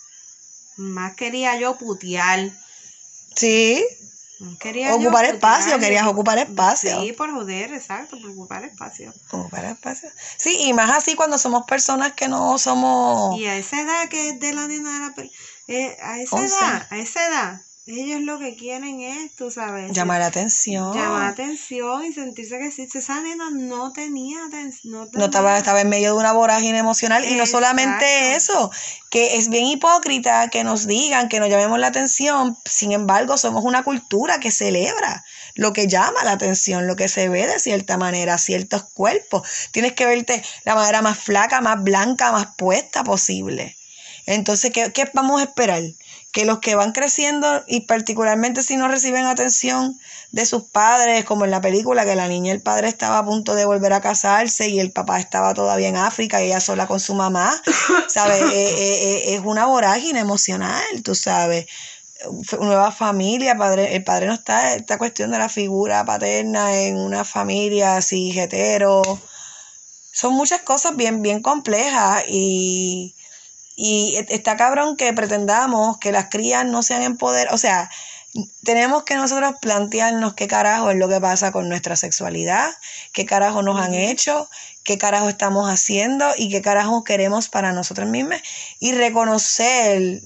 más quería yo putear. Sí. Quería ocupar yo espacio, putear, querías ocupar espacio. Sí, por joder, exacto, por ocupar espacio. Ocupar espacio. Sí, y más así cuando somos personas que no somos... Y a esa edad que es de la nena de la pel- eh, a esa once. edad, a esa edad, ellos lo que quieren es, tú sabes, llamar la atención. Llamar la atención y sentirse que sí. Esa nena no tenía atención. No, no estaba, estaba en medio de una vorágine emocional. Exacto. Y no solamente eso, que es bien hipócrita que nos digan que nos llamemos la atención. Sin embargo, somos una cultura que celebra lo que llama la atención, lo que se ve de cierta manera, ciertos cuerpos. Tienes que verte la manera más flaca, más blanca, más puesta posible. Entonces, ¿qué, qué vamos a esperar? Que los que van creciendo, y particularmente si no reciben atención de sus padres, como en la película, que la niña y el padre estaba a punto de volver a casarse y el papá estaba todavía en África y ella sola con su mamá, ¿sabes? eh, eh, es una vorágine emocional, tú sabes. Nueva familia, padre, el padre no está, esta cuestión de la figura paterna en una familia así, hetero. Son muchas cosas bien, bien complejas y... Y está cabrón que pretendamos que las crías no sean empoderadas. O sea, tenemos que nosotros plantearnos qué carajo es lo que pasa con nuestra sexualidad, qué carajo nos han hecho, qué carajo estamos haciendo y qué carajo queremos para nosotros mismos. Y reconocer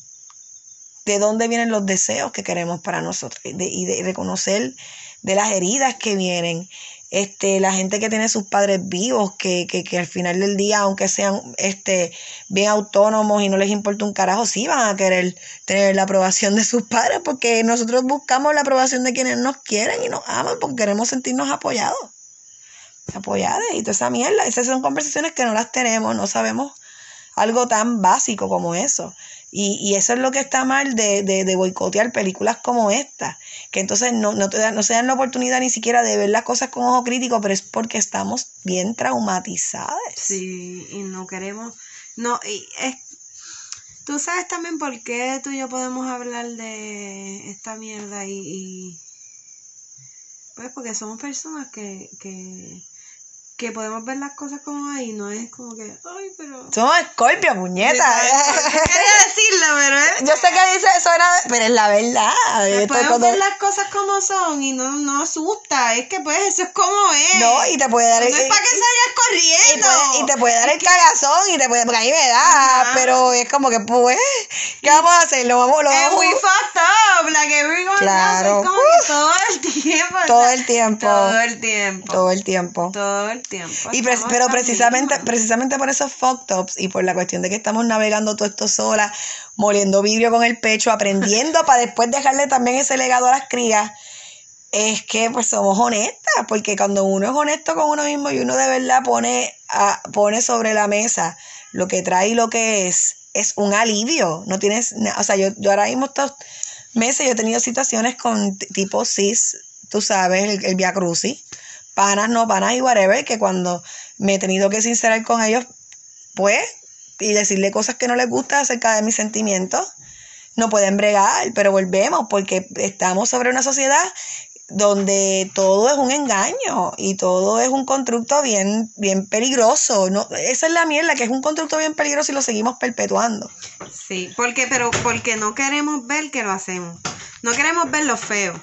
de dónde vienen los deseos que queremos para nosotros. Y de, y de reconocer de las heridas que vienen. Este, la gente que tiene sus padres vivos, que, que, que al final del día, aunque sean este, bien autónomos y no les importa un carajo, sí van a querer tener la aprobación de sus padres, porque nosotros buscamos la aprobación de quienes nos quieren y nos aman, porque queremos sentirnos apoyados, apoyadas y toda esa mierda. Esas son conversaciones que no las tenemos, no sabemos algo tan básico como eso. Y, y eso es lo que está mal de, de, de boicotear películas como esta, que entonces no, no, te da, no se dan la oportunidad ni siquiera de ver las cosas con ojo crítico, pero es porque estamos bien traumatizadas. Sí, y no queremos, no, y es, tú sabes también por qué tú y yo podemos hablar de esta mierda y, y pues porque somos personas que, que que podemos ver las cosas como ahí, no es como que, ay, pero... Somos Scorpio, puñeta. No quería decirlo, pero es... Yo sé que dice eso, era, pero es la verdad. Podemos cuando... ver las cosas como son y no, no asusta, es que pues eso es como es. No, y te puede dar... No el, es para que salgas corriendo. Y, puede, y te puede dar el cagazón y te puede... Porque ahí me da, ajá. Pero es como que, pues, ¿qué vamos a hacer? Lo vamos, lo es vamos... muy fucked up, la que we're claro. Es como que todo el tiempo. Todo el tiempo. Todo el tiempo. Todo el tiempo. Todo el tiempo. Y pre- pero precisamente precisamente por esos fucked ups y por la cuestión de que estamos navegando todo esto sola, moliendo vidrio con el pecho, aprendiendo para después dejarle también ese legado a las crías, es que pues somos honestas, porque cuando uno es honesto con uno mismo y uno de verdad pone, a, pone sobre la mesa lo que trae y lo que es, es un alivio. No tienes, o sea, yo, yo ahora mismo estos meses yo he tenido situaciones con t- tipo cis, tú sabes, el, el Via Crucis, panas, no panas y whatever, que cuando me he tenido que sincerar con ellos, pues, y decirle cosas que no les gusta acerca de mis sentimientos, no pueden bregar, pero volvemos, porque estamos sobre una sociedad donde todo es un engaño y todo es un constructo bien, bien peligroso. No, esa es la mierda, que es un constructo bien peligroso y lo seguimos perpetuando. Sí, porque, pero porque no queremos ver que lo hacemos. No queremos ver lo feo.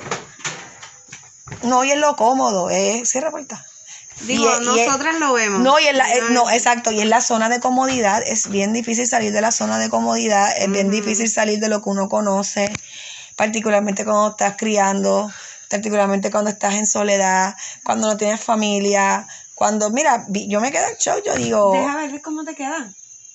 No, y es lo cómodo, es cierra puerta. Digo, y, nosotras y es, lo vemos. No, y en la, es, no, exacto, y en la zona de comodidad es bien difícil salir de la zona de comodidad, es uh-huh. bien difícil salir de lo que uno conoce, particularmente cuando estás criando, particularmente cuando estás en soledad, cuando no tienes familia, cuando, mira, yo me quedo en show, yo digo... Deja ver cómo te queda.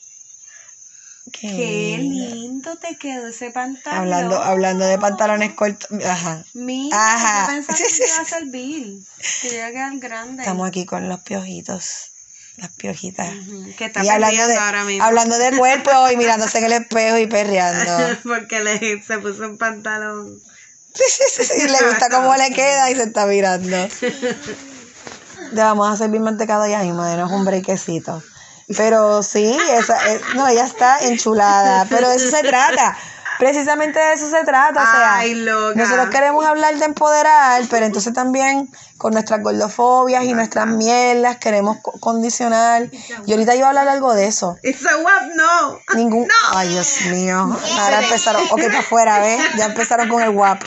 Qué, Qué lindo te quedó ese pantalón. Hablando, hablando de pantalones cortos. Ajá. Mira, ajá. Yo pensaba que te iba a servir. Que iba a quedar grande. Estamos aquí con los piojitos. las piojitas. Uh-huh. Que está y hablando de, ahora mismo. Hablando de cuerpo y mirándose en el espejo y perreando. Porque le, se puso un pantalón. Y le gusta cómo le queda y se está mirando. Le vamos a servir mantecado ya mismo, no es un brequecito. Pero sí, esa, es, no, ella está enchulada, pero de eso se trata. Precisamente de eso se trata, o sea, Ay, loca. Nosotros queremos hablar de empoderar, pero entonces también con nuestras gordofobias y nuestras mierdas queremos co- condicionar. Y ahorita yo voy a hablar algo de eso. It's a wap, no. Ningún. No. Ay, Dios mío. Ahora empezaron. Ok, para afuera, ¿ves? Ya empezaron con el guap.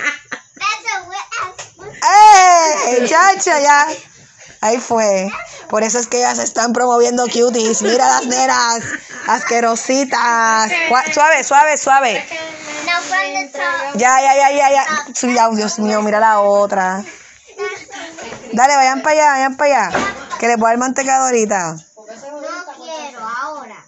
¡Eh! ¡Chacha, ya! Ahí fue. Por eso es que ellas están promoviendo cuties. Mira las nenas. Asquerositas. Suave, suave, suave. Ya, ya, ya, ya, ya. Ya, Dios mío, mira la otra. Dale, vayan para allá, vayan para allá. Que les voy a dar mantecado ahorita. No quiero, ahora.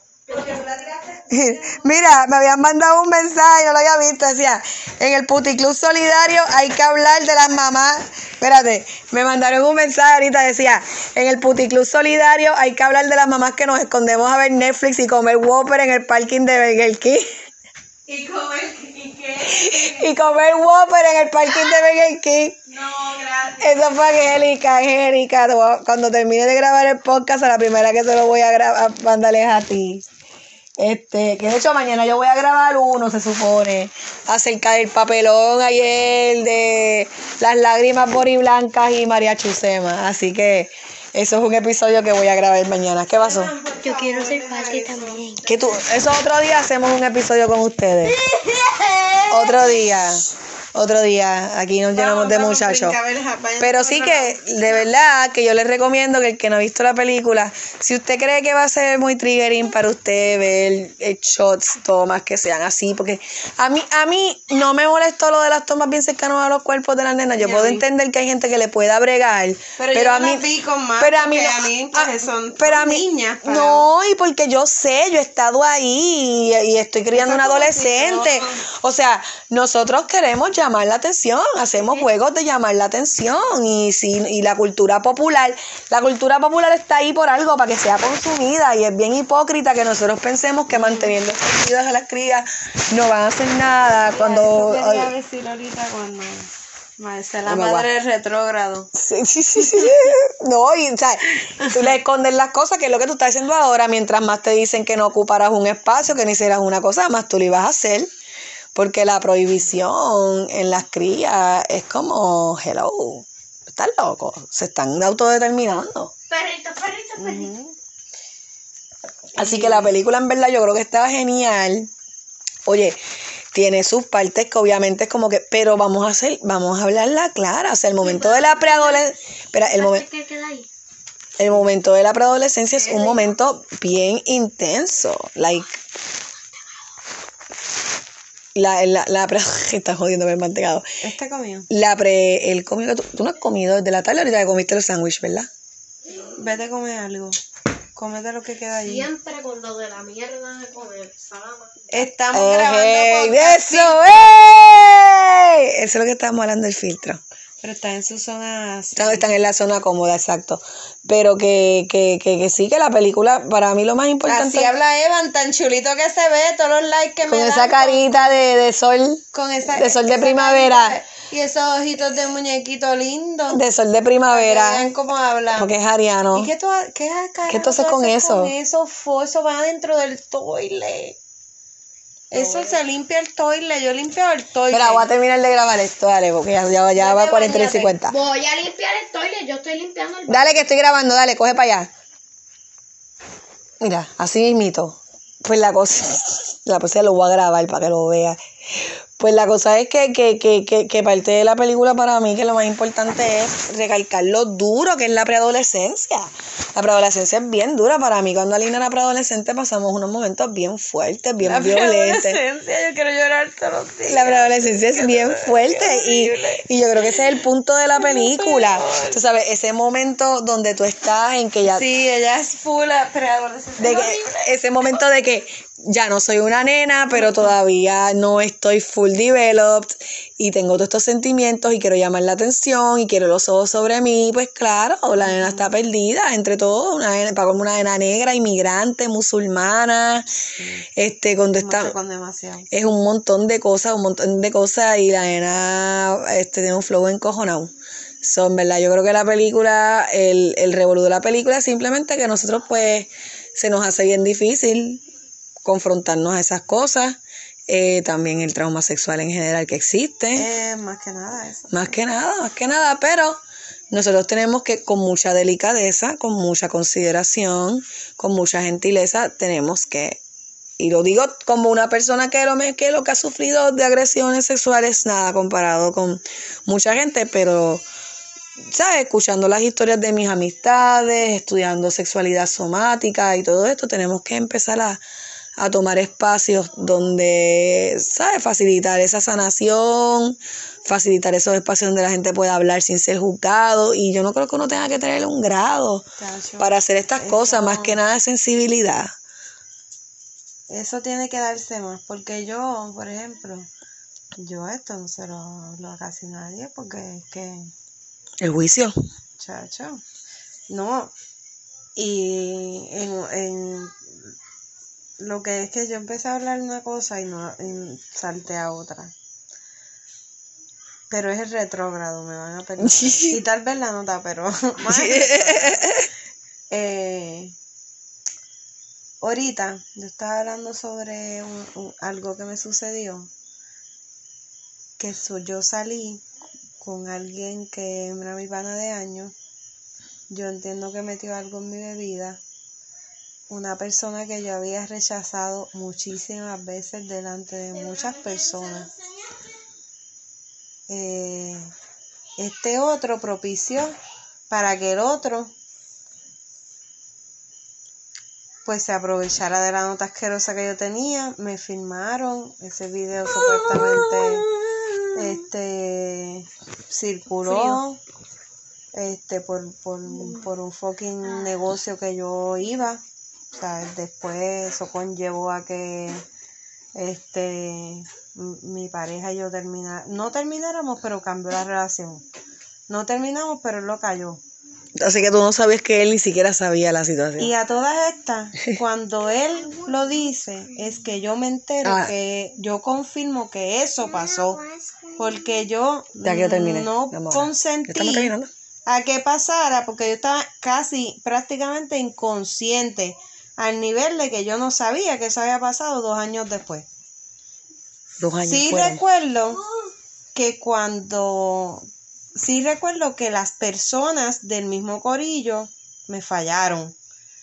Mira, me habían mandado un mensaje, no lo había visto, decía, en el Puticlub Solidario hay que hablar de las mamás. Espérate, me mandaron un mensaje ahorita, decía, en el Puticlub Solidario hay que hablar de las mamás que nos escondemos a ver Netflix y comer Whopper en el parking de Burger King. ¿Y comer y qué? Y comer Whopper en el parking de Burger King. No, gracias. Eso fue Angélica, Angélica. Cuando termine de grabar el podcast, a la primera que se lo voy a grabar, mandarles a ti. Este, que de hecho mañana yo voy a grabar uno, se supone, acerca del papelón ayer de las lágrimas boriblancas y María Chusema. Así que eso es un episodio que voy a grabar mañana. ¿Qué pasó? Yo quiero ser parte también. ¿Qué tú? Eso otro día hacemos un episodio con ustedes. Otro día. Otro día, aquí nos llenamos de muchachos. Pero sí que, de verdad, que yo les recomiendo que el que no ha visto la película, si usted cree que va a ser muy triggering para usted ver eh, shots, tomas que sean así, porque a mí a mí no me molestó lo de las tomas bien cercanas a los cuerpos de las nenas. Yo puedo entender que hay gente que le pueda bregar, pero, pero yo a mí, no vi con más, pero a mí, no, a mí a, pues son, pero son a mí, niñas. Para... No, y porque yo sé, yo he estado ahí y, y estoy criando una adolescente. O sea, nosotros queremos llamar la atención. Hacemos juegos de llamar la atención y si y la cultura popular, la cultura popular está ahí por algo para que sea consumida y es bien hipócrita que nosotros pensemos que manteniendo escondidas a las crías no van a hacer nada. Mira, cuando eso quería decir ahorita cuando Marce, la no madre es retrógrado. Sí, sí, sí, sí. No, y o sea, tú le escondes las cosas, que es lo que tú estás haciendo ahora, mientras más te dicen que no ocuparas un espacio, que no hicieras una cosa, más tú lo ibas a hacer. Porque la prohibición en las crías es como, hello, están locos, se están autodeterminando. Perrito, perrito, perrito. Uh-huh. Así que la película en verdad yo creo que estaba genial. Oye, tiene sus partes que obviamente es como que, pero vamos a hacer, vamos a hablarla clara. O sea, el momento de la preadolescencia, espera, el momento, el momento de la preadolescencia es un momento bien intenso, like. La, la, la pre... Estás jodiendo con el mantecado. ¿Este comió? La pre... El comido... ¿Tú, tú no has comido desde la tarde? Ahorita que comiste el sándwich, ¿verdad? Vete a comer algo. Cómete lo que queda ahí. Siempre con lo de la mierda de comer salama. Estamos eh, grabando ¡eso, ey! Eso es lo que estamos hablando del filtro. Pero están en su zona... Están, están en la zona cómoda, exacto. Pero que, que, que, que sí, que la película, para mí lo más importante... Así habla Evan, tan chulito que se ve, todos los likes que con me esa dan. carita de, de sol, con esa, de sol de esa primavera. Carita, y esos ojitos de muñequito lindo. De sol de primavera. Vean cómo habla. Porque es ariano. ¿Y qué tú, qué, ¿Qué tú haces con eso? Con eso, fo, eso va dentro del toilet. Eso se limpia el toilet, yo limpio el toilet. Pero voy a terminar de grabar esto, dale, porque ya, ya, ya va cuarenta y tres cincuenta. Voy a limpiar el toilet, yo estoy limpiando el baño. Dale que estoy grabando, dale, coge para allá. Mira, así mismito. Pues la cosa, la cosa lo voy a grabar para que lo vea. Pues la cosa es que, que, que, que, que parte de la película para mí, que lo más importante es recalcar lo duro que es la preadolescencia. La preadolescencia es bien dura para mí. Cuando Alina era preadolescente pasamos unos momentos bien fuertes, bien la violentos. La preadolescencia, yo quiero llorar todos los días. La preadolescencia es bien fuerte y, y yo creo que ese es el punto de la película. Tú sabes, ese momento donde tú estás en que ya... Sí, ella es full preadolescencia. De que, ese momento de que ya no soy una nena, pero todavía no estoy full full developed y tengo todos estos sentimientos y quiero llamar la atención y quiero los ojos sobre mí, pues claro, la nena está perdida entre todos, una nena, como una nena negra, inmigrante, musulmana, sí. este, cuando está, con demasiado. Es un montón de cosas, un montón de cosas y la nena este, tiene un flow encojonado. Son, ¿verdad? Yo creo que la película, el, el revolú de la película es simplemente que nosotros pues se nos hace bien difícil confrontarnos a esas cosas. Eh, también el trauma sexual en general que existe. Eh, más que nada eso. Más que nada, más que nada, pero nosotros tenemos que con mucha delicadeza, con mucha consideración, con mucha gentileza, tenemos que, y lo digo como una persona que lo, que lo que ha sufrido de agresiones sexuales, nada comparado con mucha gente, pero ¿sabes? Escuchando las historias de mis amistades, estudiando sexualidad somática y todo esto, tenemos que empezar a, a tomar espacios donde, ¿sabes? Facilitar esa sanación, facilitar esos espacios donde la gente pueda hablar sin ser juzgado. Y yo no creo que uno tenga que tener un grado Cacho, para hacer estas eso, cosas, más que nada de sensibilidad. Eso tiene que darse más, porque yo, por ejemplo, yo esto no se lo hablo a casi nadie, porque es que... El juicio. Chacho. No. Y en, en lo que es que yo empecé a hablar una cosa y no y salté a otra. Pero es el retrógrado, me van a perder. Y tal vez la nota, pero más eh, ahorita yo estaba hablando sobre un, un, algo que me sucedió. Que eso, yo salí con alguien que era mi pana de años. Yo entiendo que metió algo en mi bebida. Una persona que yo había rechazado muchísimas veces delante de muchas personas. Eh, este otro propició para que el otro pues se aprovechara de la nota asquerosa que yo tenía. Me filmaron. Ese video supuestamente este circuló este por, por, por un fucking negocio que yo iba. O sea, después eso conllevó a que este mi pareja y yo terminara, no termináramos, pero cambió la relación. No terminamos, pero él lo cayó. Así que tú no sabías que él ni siquiera sabía la situación. Y a todas estas, cuando él lo dice, es que yo me entero, ah. que yo confirmo que eso pasó. Porque yo, ya que yo terminé, no consentí a que pasara, porque yo estaba casi prácticamente inconsciente, al nivel de que yo no sabía que eso había pasado dos años después. Dos años Sí fueron. recuerdo que cuando... Sí recuerdo que las personas del mismo corillo me fallaron.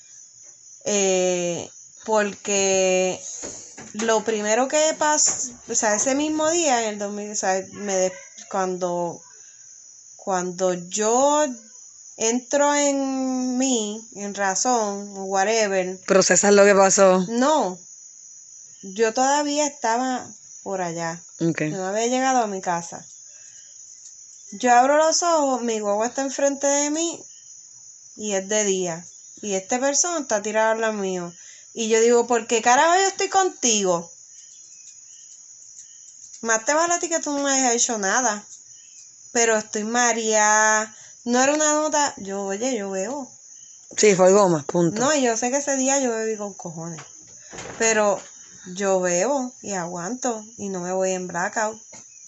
Eh, porque lo primero que pasó, o sea, ese mismo día, en el dos mil, o sea, me de, cuando, cuando yo entro en mí, en razón, whatever. ¿Procesas lo que pasó? No, yo todavía estaba por allá. Okay. No había llegado a mi casa. Yo abro los ojos, mi guagua está enfrente de mí y es de día. Y esta persona está tirada al lado mío. Y yo digo, ¿por qué carajo yo estoy contigo? Más te vale a ti que tú no me hayas hecho nada. Pero estoy mareada. No era una nota. Yo, oye, yo bebo. Sí, fue goma, punto. No, y yo sé que ese día yo bebí con cojones. Pero yo bebo y aguanto. Y no me voy en blackout.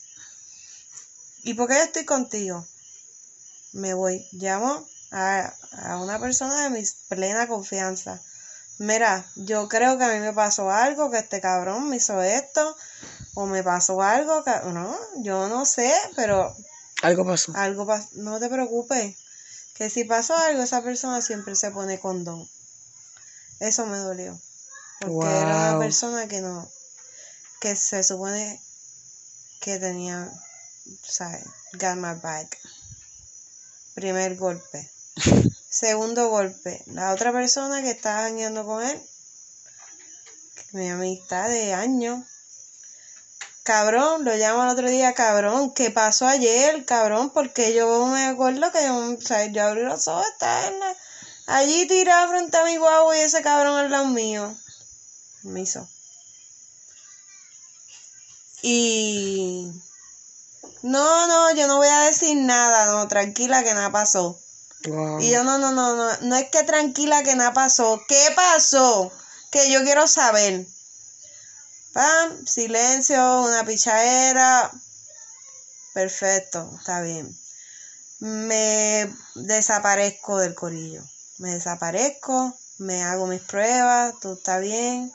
¿Y por qué yo estoy contigo? Me voy. Llamo a, a una persona de mi plena confianza. Mira, yo creo que a mí me pasó algo, que este cabrón me hizo esto, o me pasó algo, que no, yo no sé, pero... Algo pasó. Algo pasó. No te preocupes, que si pasó algo, esa persona siempre se pone condón. Eso me dolió. Porque wow. Era una persona que no... que se supone que tenía... ¿sabes? Got my back. Primer golpe. Segundo golpe. La otra persona que estaba jangueando con él, mi amistad de años. Cabrón, lo llamo el otro día, cabrón, ¿qué pasó ayer, cabrón? Porque yo me acuerdo que yo, o sea, yo abrí los ojos, estaba en la, allí tirado frente a mi guagua y ese cabrón al lado mío. Me hizo. Y no, no, yo no voy a decir nada, no, tranquila que nada pasó. Wow. Y yo no, no, no, no, no es que tranquila que nada pasó. ¿Qué pasó? Que yo quiero saber. Pam, silencio, una pichadera. Perfecto, está bien. Me desaparezco del corillo. Me desaparezco, me hago mis pruebas, todo está bien.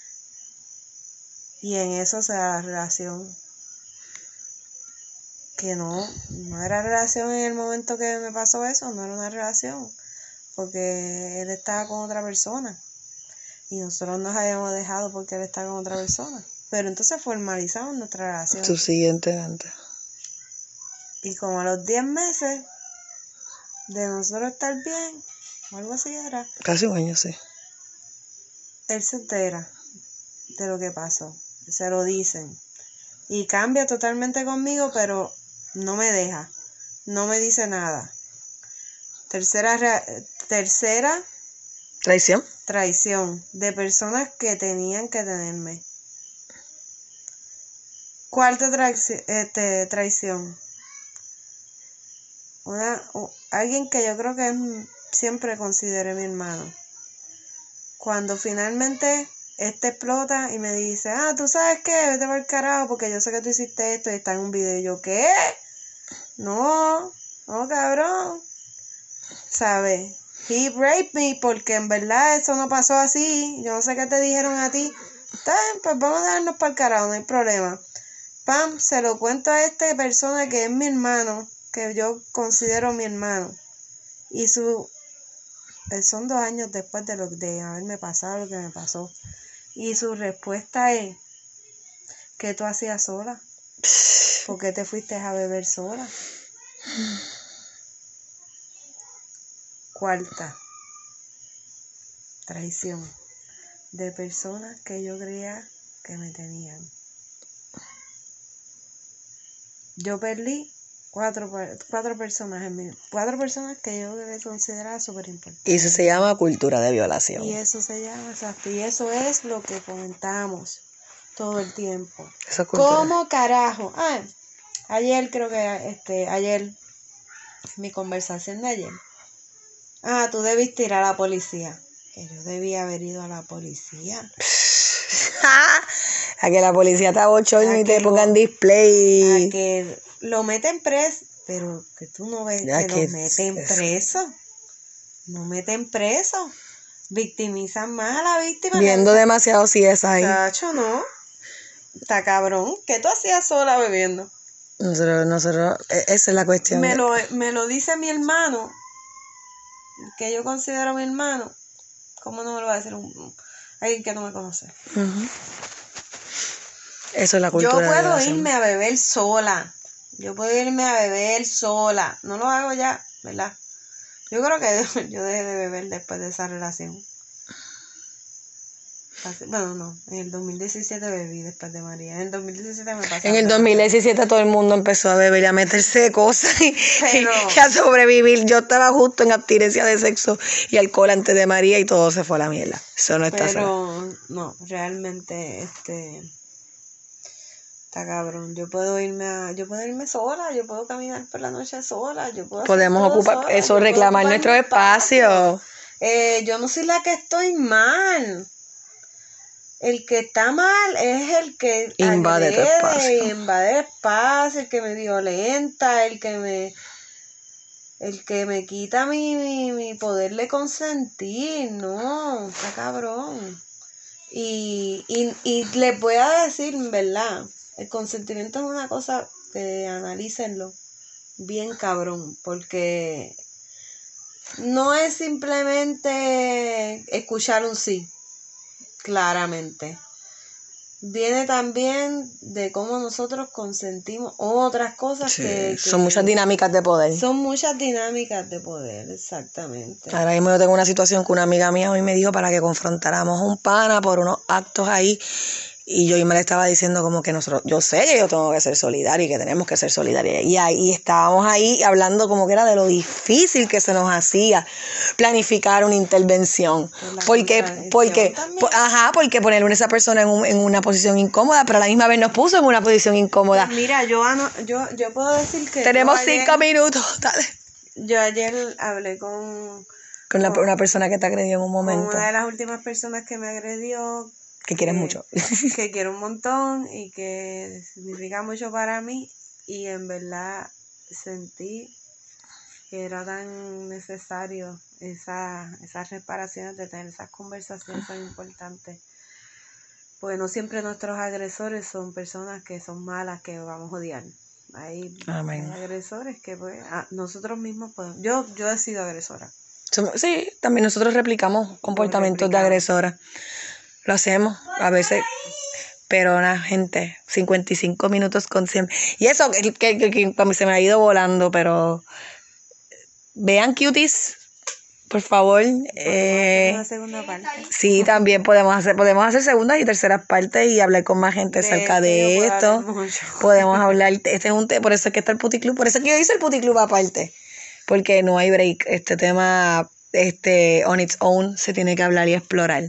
Y en eso se da la relación. Que no, no era relación en el momento que me pasó eso, no era una relación. Porque él estaba con otra persona. Y nosotros nos habíamos dejado porque él estaba con otra persona. Pero entonces formalizamos nuestra relación. Subsiguientemente. Y como a los diez meses de nosotros estar bien, o algo así era. Casi un año, sí. Él se entera de lo que pasó. Se lo dicen. Y cambia totalmente conmigo, pero no me deja. No me dice nada. Tercera, tercera traición. Traición de personas que tenían que tenerme. Cuarta traici- este, traición. Una, uh, alguien que yo creo que es, siempre consideré mi hermano. Cuando finalmente este explota y me dice, ah, ¿tú sabes qué? Vete para el carajo porque yo sé que tú hiciste esto y está en un video. Y yo, ¿qué? No, no, cabrón. ¿Sabes? He raped me porque en verdad eso no pasó así. Yo no sé qué te dijeron a ti. Está bien, pues vamos a darnos para el carajo, no hay problema. Pam, se lo cuento a esta persona que es mi hermano, que yo considero mi hermano. Y su... son dos años después de, lo, de haberme pasado lo que me pasó. Y su respuesta es, ¿qué tú hacías sola? ¿Por qué te fuiste a beber sola? Cuarta traición de personas que yo creía que me tenían. Yo perdí cuatro, cuatro personas en mí, cuatro personas que yo consideraba súper importantes. Y eso se llama cultura de violación. Y eso se llama, exacto, y eso es lo que comentamos todo el tiempo. Esa cultura. ¿Cómo carajo? Ah, ayer creo que, este, ayer, mi conversación de ayer. Ah, tú debiste ir a la policía. Que yo debía haber ido a la policía. A que la policía te abochorne y te pongan display. A que lo meten preso. Pero que tú no ves ya que, que lo meten es... preso. No meten preso. Victimizan más a la víctima. Viendo la... demasiado si es ahí. Chacho, no. Está cabrón. ¿Qué tú hacías sola bebiendo? Nosotros, nosotros, esa es la cuestión. Me lo, me lo dice mi hermano, que yo considero mi hermano. ¿Cómo no me lo va a decir un, alguien que no me conoce? Uh-huh. Eso es la cultura. Yo puedo irme a beber sola. Yo puedo irme a beber sola. No lo hago ya, ¿verdad? Yo creo que yo dejé de beber después de esa relación. Bueno, no, en el dos mil diecisiete bebí después de María. En el dos mil diecisiete me pasó. En el dos mil diecisiete todo el mundo empezó a beber y a meterse cosas y, Pero, y a sobrevivir. Yo estaba justo en abstinencia de sexo y alcohol antes de María y todo se fue a la mierda. Eso no está Pero, sola. no, realmente, este... está cabrón. Yo puedo irme a, yo puedo irme sola, yo puedo caminar por la noche sola, yo puedo podemos ocupar sola, eso, reclamar nuestro espacio. espacio. Eh, yo no soy la que estoy mal. El que está mal es el que invade tu espacio. Invade espacio, el que me violenta, el que me el que me quita mi, mi, mi poder de consentir, no, está cabrón. Y, y, y les voy a decir, ¿verdad? El consentimiento es una cosa que analícenlo bien cabrón, porque no es simplemente escuchar un sí, claramente. Viene también de cómo nosotros consentimos otras cosas sí, que, que... Son muchas dinámicas de poder. Son muchas dinámicas de poder, exactamente. Ahora mismo yo tengo una situación que una amiga mía hoy me dijo para que confrontáramos a un pana por unos actos ahí Y yo y me le estaba diciendo como que nosotros, yo sé que yo tengo que ser solidaria y que tenemos que ser solidarios. Y ahí estábamos ahí hablando como que era de lo difícil que se nos hacía planificar una intervención. Porque, porque, po, ajá, porque poner a esa persona en, un, en una posición incómoda, pero a la misma vez nos puso en una posición incómoda. Pues mira, yo, yo, yo puedo decir que... Tenemos ayer, cinco minutos, dale. Yo ayer hablé con... Con, la, con una persona que te agredió en un momento. Con una de las últimas personas que me agredió. Que quieres que, mucho. Que quiero un montón y que significa mucho para mí. Y en verdad sentí que era tan necesario esa, esas reparaciones, de tener esas conversaciones tan importantes. Porque no siempre nuestros agresores son personas que son malas, que vamos a odiar. Hay, hay agresores que pues, a, nosotros mismos podemos. Yo, yo he sido agresora. Sí, también nosotros replicamos comportamientos de agresora. Lo hacemos a veces, pero una gente, cincuenta y cinco minutos con cien. Y eso que, que, que, que se me ha ido volando, pero vean Cuties, por favor. Eh, una segunda parte. Sí, también podemos hacer, podemos hacer segundas y terceras partes y hablar con más gente de acerca de esto. Podemos hablar, este es un tema, por eso es que está el puticlub, por eso es que yo hice el puticlub aparte, porque no hay break, este tema, este, on its own, se tiene que hablar y explorar.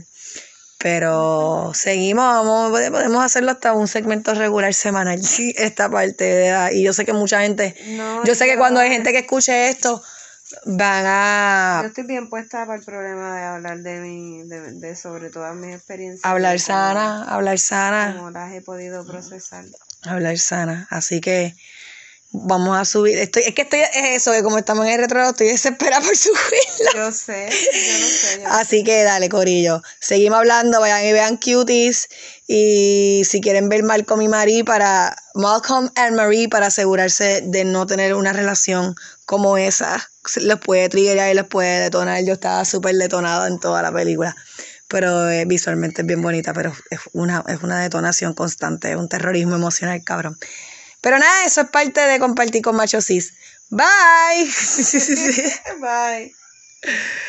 Pero seguimos, vamos, podemos hacerlo hasta un segmento regular semanal, esta parte, ¿verdad? Y yo sé que mucha gente, no, yo sé que cuando hay gente que escuche esto, van a... Yo estoy bien puesta para el problema de hablar de mi, de, de sobre todas mis experiencias. Hablar sana, como, hablar sana. Como las he podido procesar. Hablar sana, así que vamos a subir, estoy, es que estoy, es eso, que como estamos en el retrogrado, estoy desesperada por subirla. Yo sé, yo no sé. Yo Así que dale, corillo, seguimos hablando, vayan y vean Cuties, y si quieren ver Malcolm y Marie para, Malcolm and Marie para asegurarse de no tener una relación como esa, les puede triggerar y les puede detonar. Yo estaba súper detonada en toda la película, pero eh, visualmente es bien bonita, pero es una, es una detonación constante, es un terrorismo emocional, cabrón. Pero nada, eso es parte de compartir con Macho Cis. Bye. Bye.